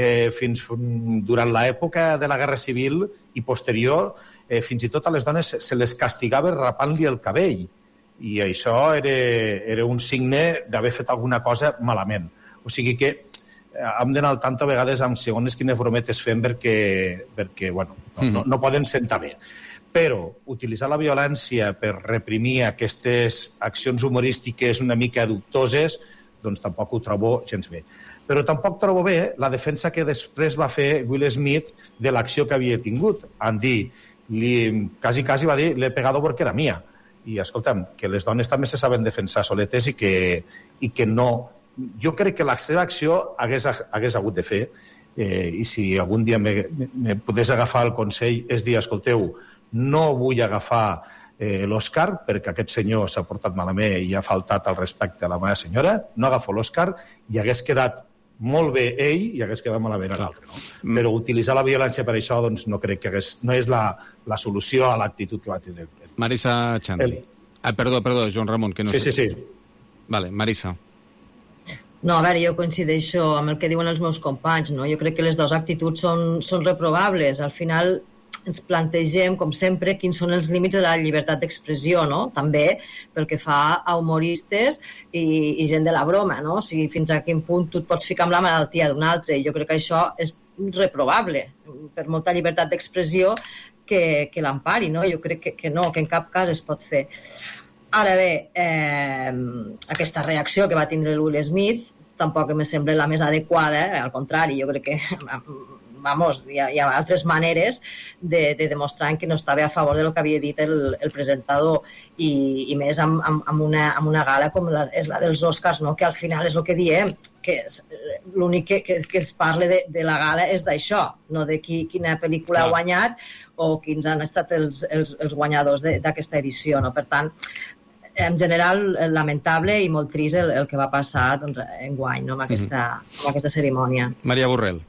durant l'època de la Guerra Civil i posterior, fins i tot a les dones se les castigava rapant-li el cabell, i això era un signe d'haver fet alguna cosa malament. O sigui que hem d'anar al tanto a vegades amb segons quines brometes fem perquè no poden sentar bé. Però utilitzar la violència per reprimir aquestes accions humorístiques una mica dubtoses, doncs tampoc ho trobo gens bé. Però tampoc trobo bé la defensa que després va fer Will Smith de l'acció que havia tingut. En dir, quasi va dir, l'he pegado porque era mía. I escolta'm, que les dones també se saben defensar soletes i que no... Jo crec que la seva acció hagués hagut de fer, i si algun dia me podés agafar el consell és dir, escolteu, no vull agafar l'Òscar perquè aquest senyor s'ha portat malament i ha faltat al respecte a la meva senyora, no agafo l'Òscar i hagués quedat molt bé ell i hagués quedat malament l'altre. No? Però utilitzar la violència per això doncs, no crec que no és la solució a l'actitud que va tenir. Marisa Chandli. Perdó, Joan Ramon. Que no sé. Sí. Vale, Marisa. No, a veure, jo coincideixo amb el que diuen els meus companys, no? Jo crec que les dues actituds són reprovables. Al final ens plantegem, com sempre, quins són els límits de la llibertat d'expressió, no? També pel que fa a humoristes i gent de la broma, no? O sigui, fins a quin punt tu et pots ficar amb la malaltia d'un altre. Jo crec que això és reprovable, per molta llibertat d'expressió que l'empari, no? Jo crec que no, que en cap cas es pot fer. Ara bé, aquesta reacció que va tindre el Will Smith tampoc em sembla la més adequada, al contrari, jo crec que hi ha altres maneres de demostrar que no estava a favor del que havia dit el presentador i més amb una gala com és la dels Oscars, no? Que al final és el que diem, que l'únic que es parla de la gala és d'això, no de quina pel·lícula ha guanyat o quins han estat els guanyadors d'aquesta edició, no? Per tant, en general, lamentable i molt trist el que va passar enguany, no? amb aquesta cerimònia. Maria Borrell.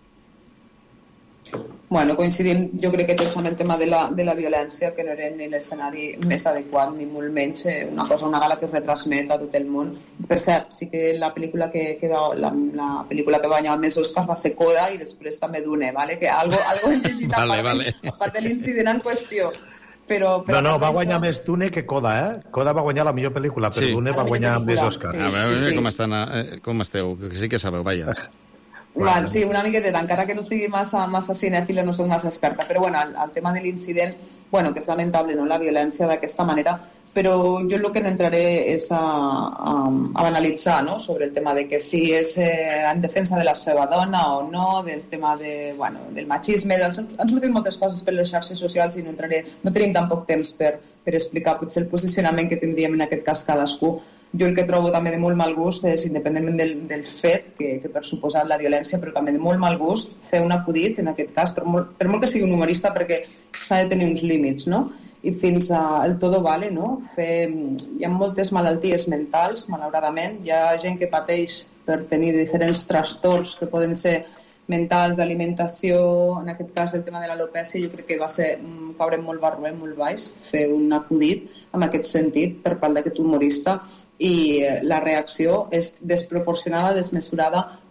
Bueno, coincidim, jo crec que tots amb el tema de la violència, que no era ni l'escenari més adequat, ni molt menys una gala que es retransmet a tot el món. Per cert, sí que la pel·lícula que va guanyar més Oscars va ser Coda i després també Dune, ¿vale? Que algo hem llegit a part de l'incident en qüestió. Però va guanyar més Dune que Coda, Coda va guanyar la millor pel·lícula, però Dune va guanyar més Oscars. A veure com esteu, que sí que sabeu, vaja. Bueno, sí, una miqueteta, encara que no sigui massa cinèfila, no soc massa experta, però bueno, el tema de l'incident, bueno, que és lamentable, no?, la violència d'aquesta manera, però jo el que no entraré és a analitzar, no?, sobre el tema de que si és en defensa de la seva dona o no, del tema del machisme, han sortit moltes coses per les xarxes socials i no tenim tampoc temps per explicar potser el posicionament que tindríem en aquest cas cadascú. Jo el que trobo també de molt mal gust és, independentment del fet que per suposat la violència, però també de molt mal gust, fer un acudit, en aquest cas, per molt que sigui un humorista, perquè s'ha de tenir uns límits, no? I fins al todo vale, no? Hi ha moltes malalties mentals, malauradament, hi ha gent que pateix per tenir diferents trastorns que poden ser mentals, d'alimentació, en aquest cas el tema de l'alopècia, jo crec que va ser caure molt barroer, molt baix, fer un acudit en aquest sentit per part d'aquest humorista, i la reacció és desproporcionada, desmesurada,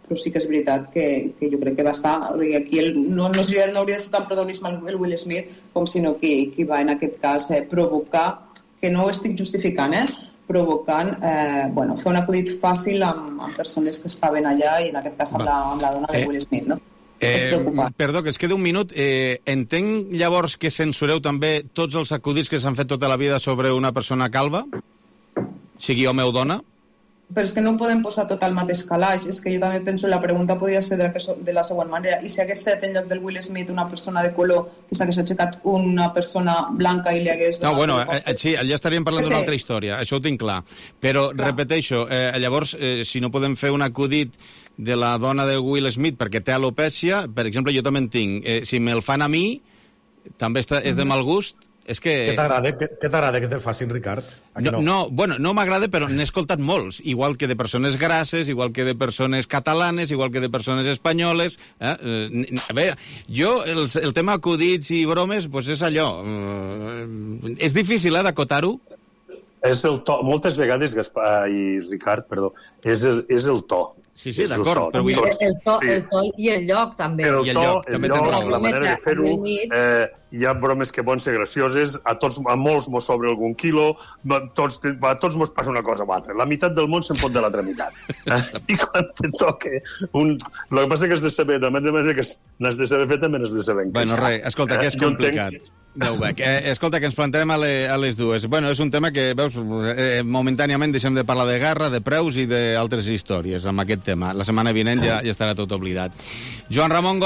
però sí que és veritat que jo crec que va estar... Aquí no hauria de ser tan protagonisme el Will Smith com sinó qui va en aquest cas provocar, que no ho estic justificant, provocant, fer un acudit fàcil amb persones que estaven allà i en aquest cas amb la dona de Will Smith, no? Perdó, que es queda un minut. Entenc llavors que censureu també tots els acudits que s'han fet tota la vida sobre una persona calva? Sigui home o dona? Però és que no ho podem posar tot al mateix calaix. És que jo també penso, la pregunta podria ser de la següent manera. I si hagués set en lloc del Will Smith una persona de color, que s'hagués aixecat una persona blanca i li hagués... No, bueno, sí, allà estaríem parlant d'una altra història, això ho tinc clar. Però, repeteixo, llavors, si no podem fer un acudit de la dona de Will Smith perquè té alopècia, per exemple, jo també en tinc. Si me'l fan a mi, també és de mal gust. És que... Què t'agrada que te'l facin, Ricard? No m'agrada, però n'he escoltat molts. Igual que de persones grasses, igual que de persones catalanes, igual que de persones espanyoles. A veure, jo, el tema acudits i bromes, doncs és allò. És difícil, d'acotar-ho? És el to. Moltes vegades, Gaspar i Ricard, perdó, és el to. Sí, d'acord. El to i el lloc, també. El to, el lloc, la manera de fer-ho. Hi ha bromes que poden ser gracioses, a molts mos sobra algun quilo, a tots mos passa una cosa o altra. La meitat del món se'n pot de l'altra meitat. I quan te toca el que passa que has de saber, a més que n'has de saber fer, també n'has de saber encaixar. Bueno, res, escolta, que és complicat. Ja ho veig. Escolta, que ens plantem a les dues. Bueno, és un tema que, veus, momentàniament deixem de parlar de guerra, de preus i d'altres històries amb aquest tema. La setmana vinent ja estarà tot oblidat. Joan Ramon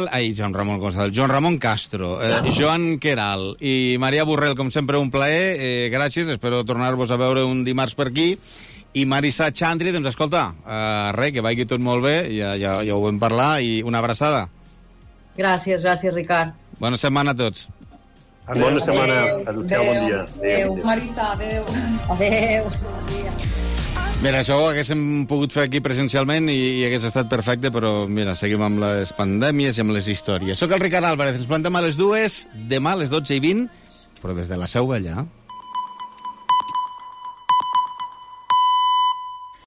Castro, Joan Queralt i Maria Borrell, com sempre, un plaer. Gràcies, espero tornar-vos a veure un dimarts per aquí. I Marisa Xandri, doncs escolta, que vagi tot molt bé, ja ho vam parlar, i una abraçada. Gràcies, Ricard. Bona setmana a tots. Bona setmana. Adéu, bon dia. Adéu, Marisa, adéu. Adéu, bon dia. Mira, això ho haguéssim pogut fer aquí presencialment i hagués estat perfecte, però mira, seguim amb les pandèmies i amb les històries. Soc el Ricard Álvarez, ens plantem a les 2, demà a les 12:20, però des de la seu allà.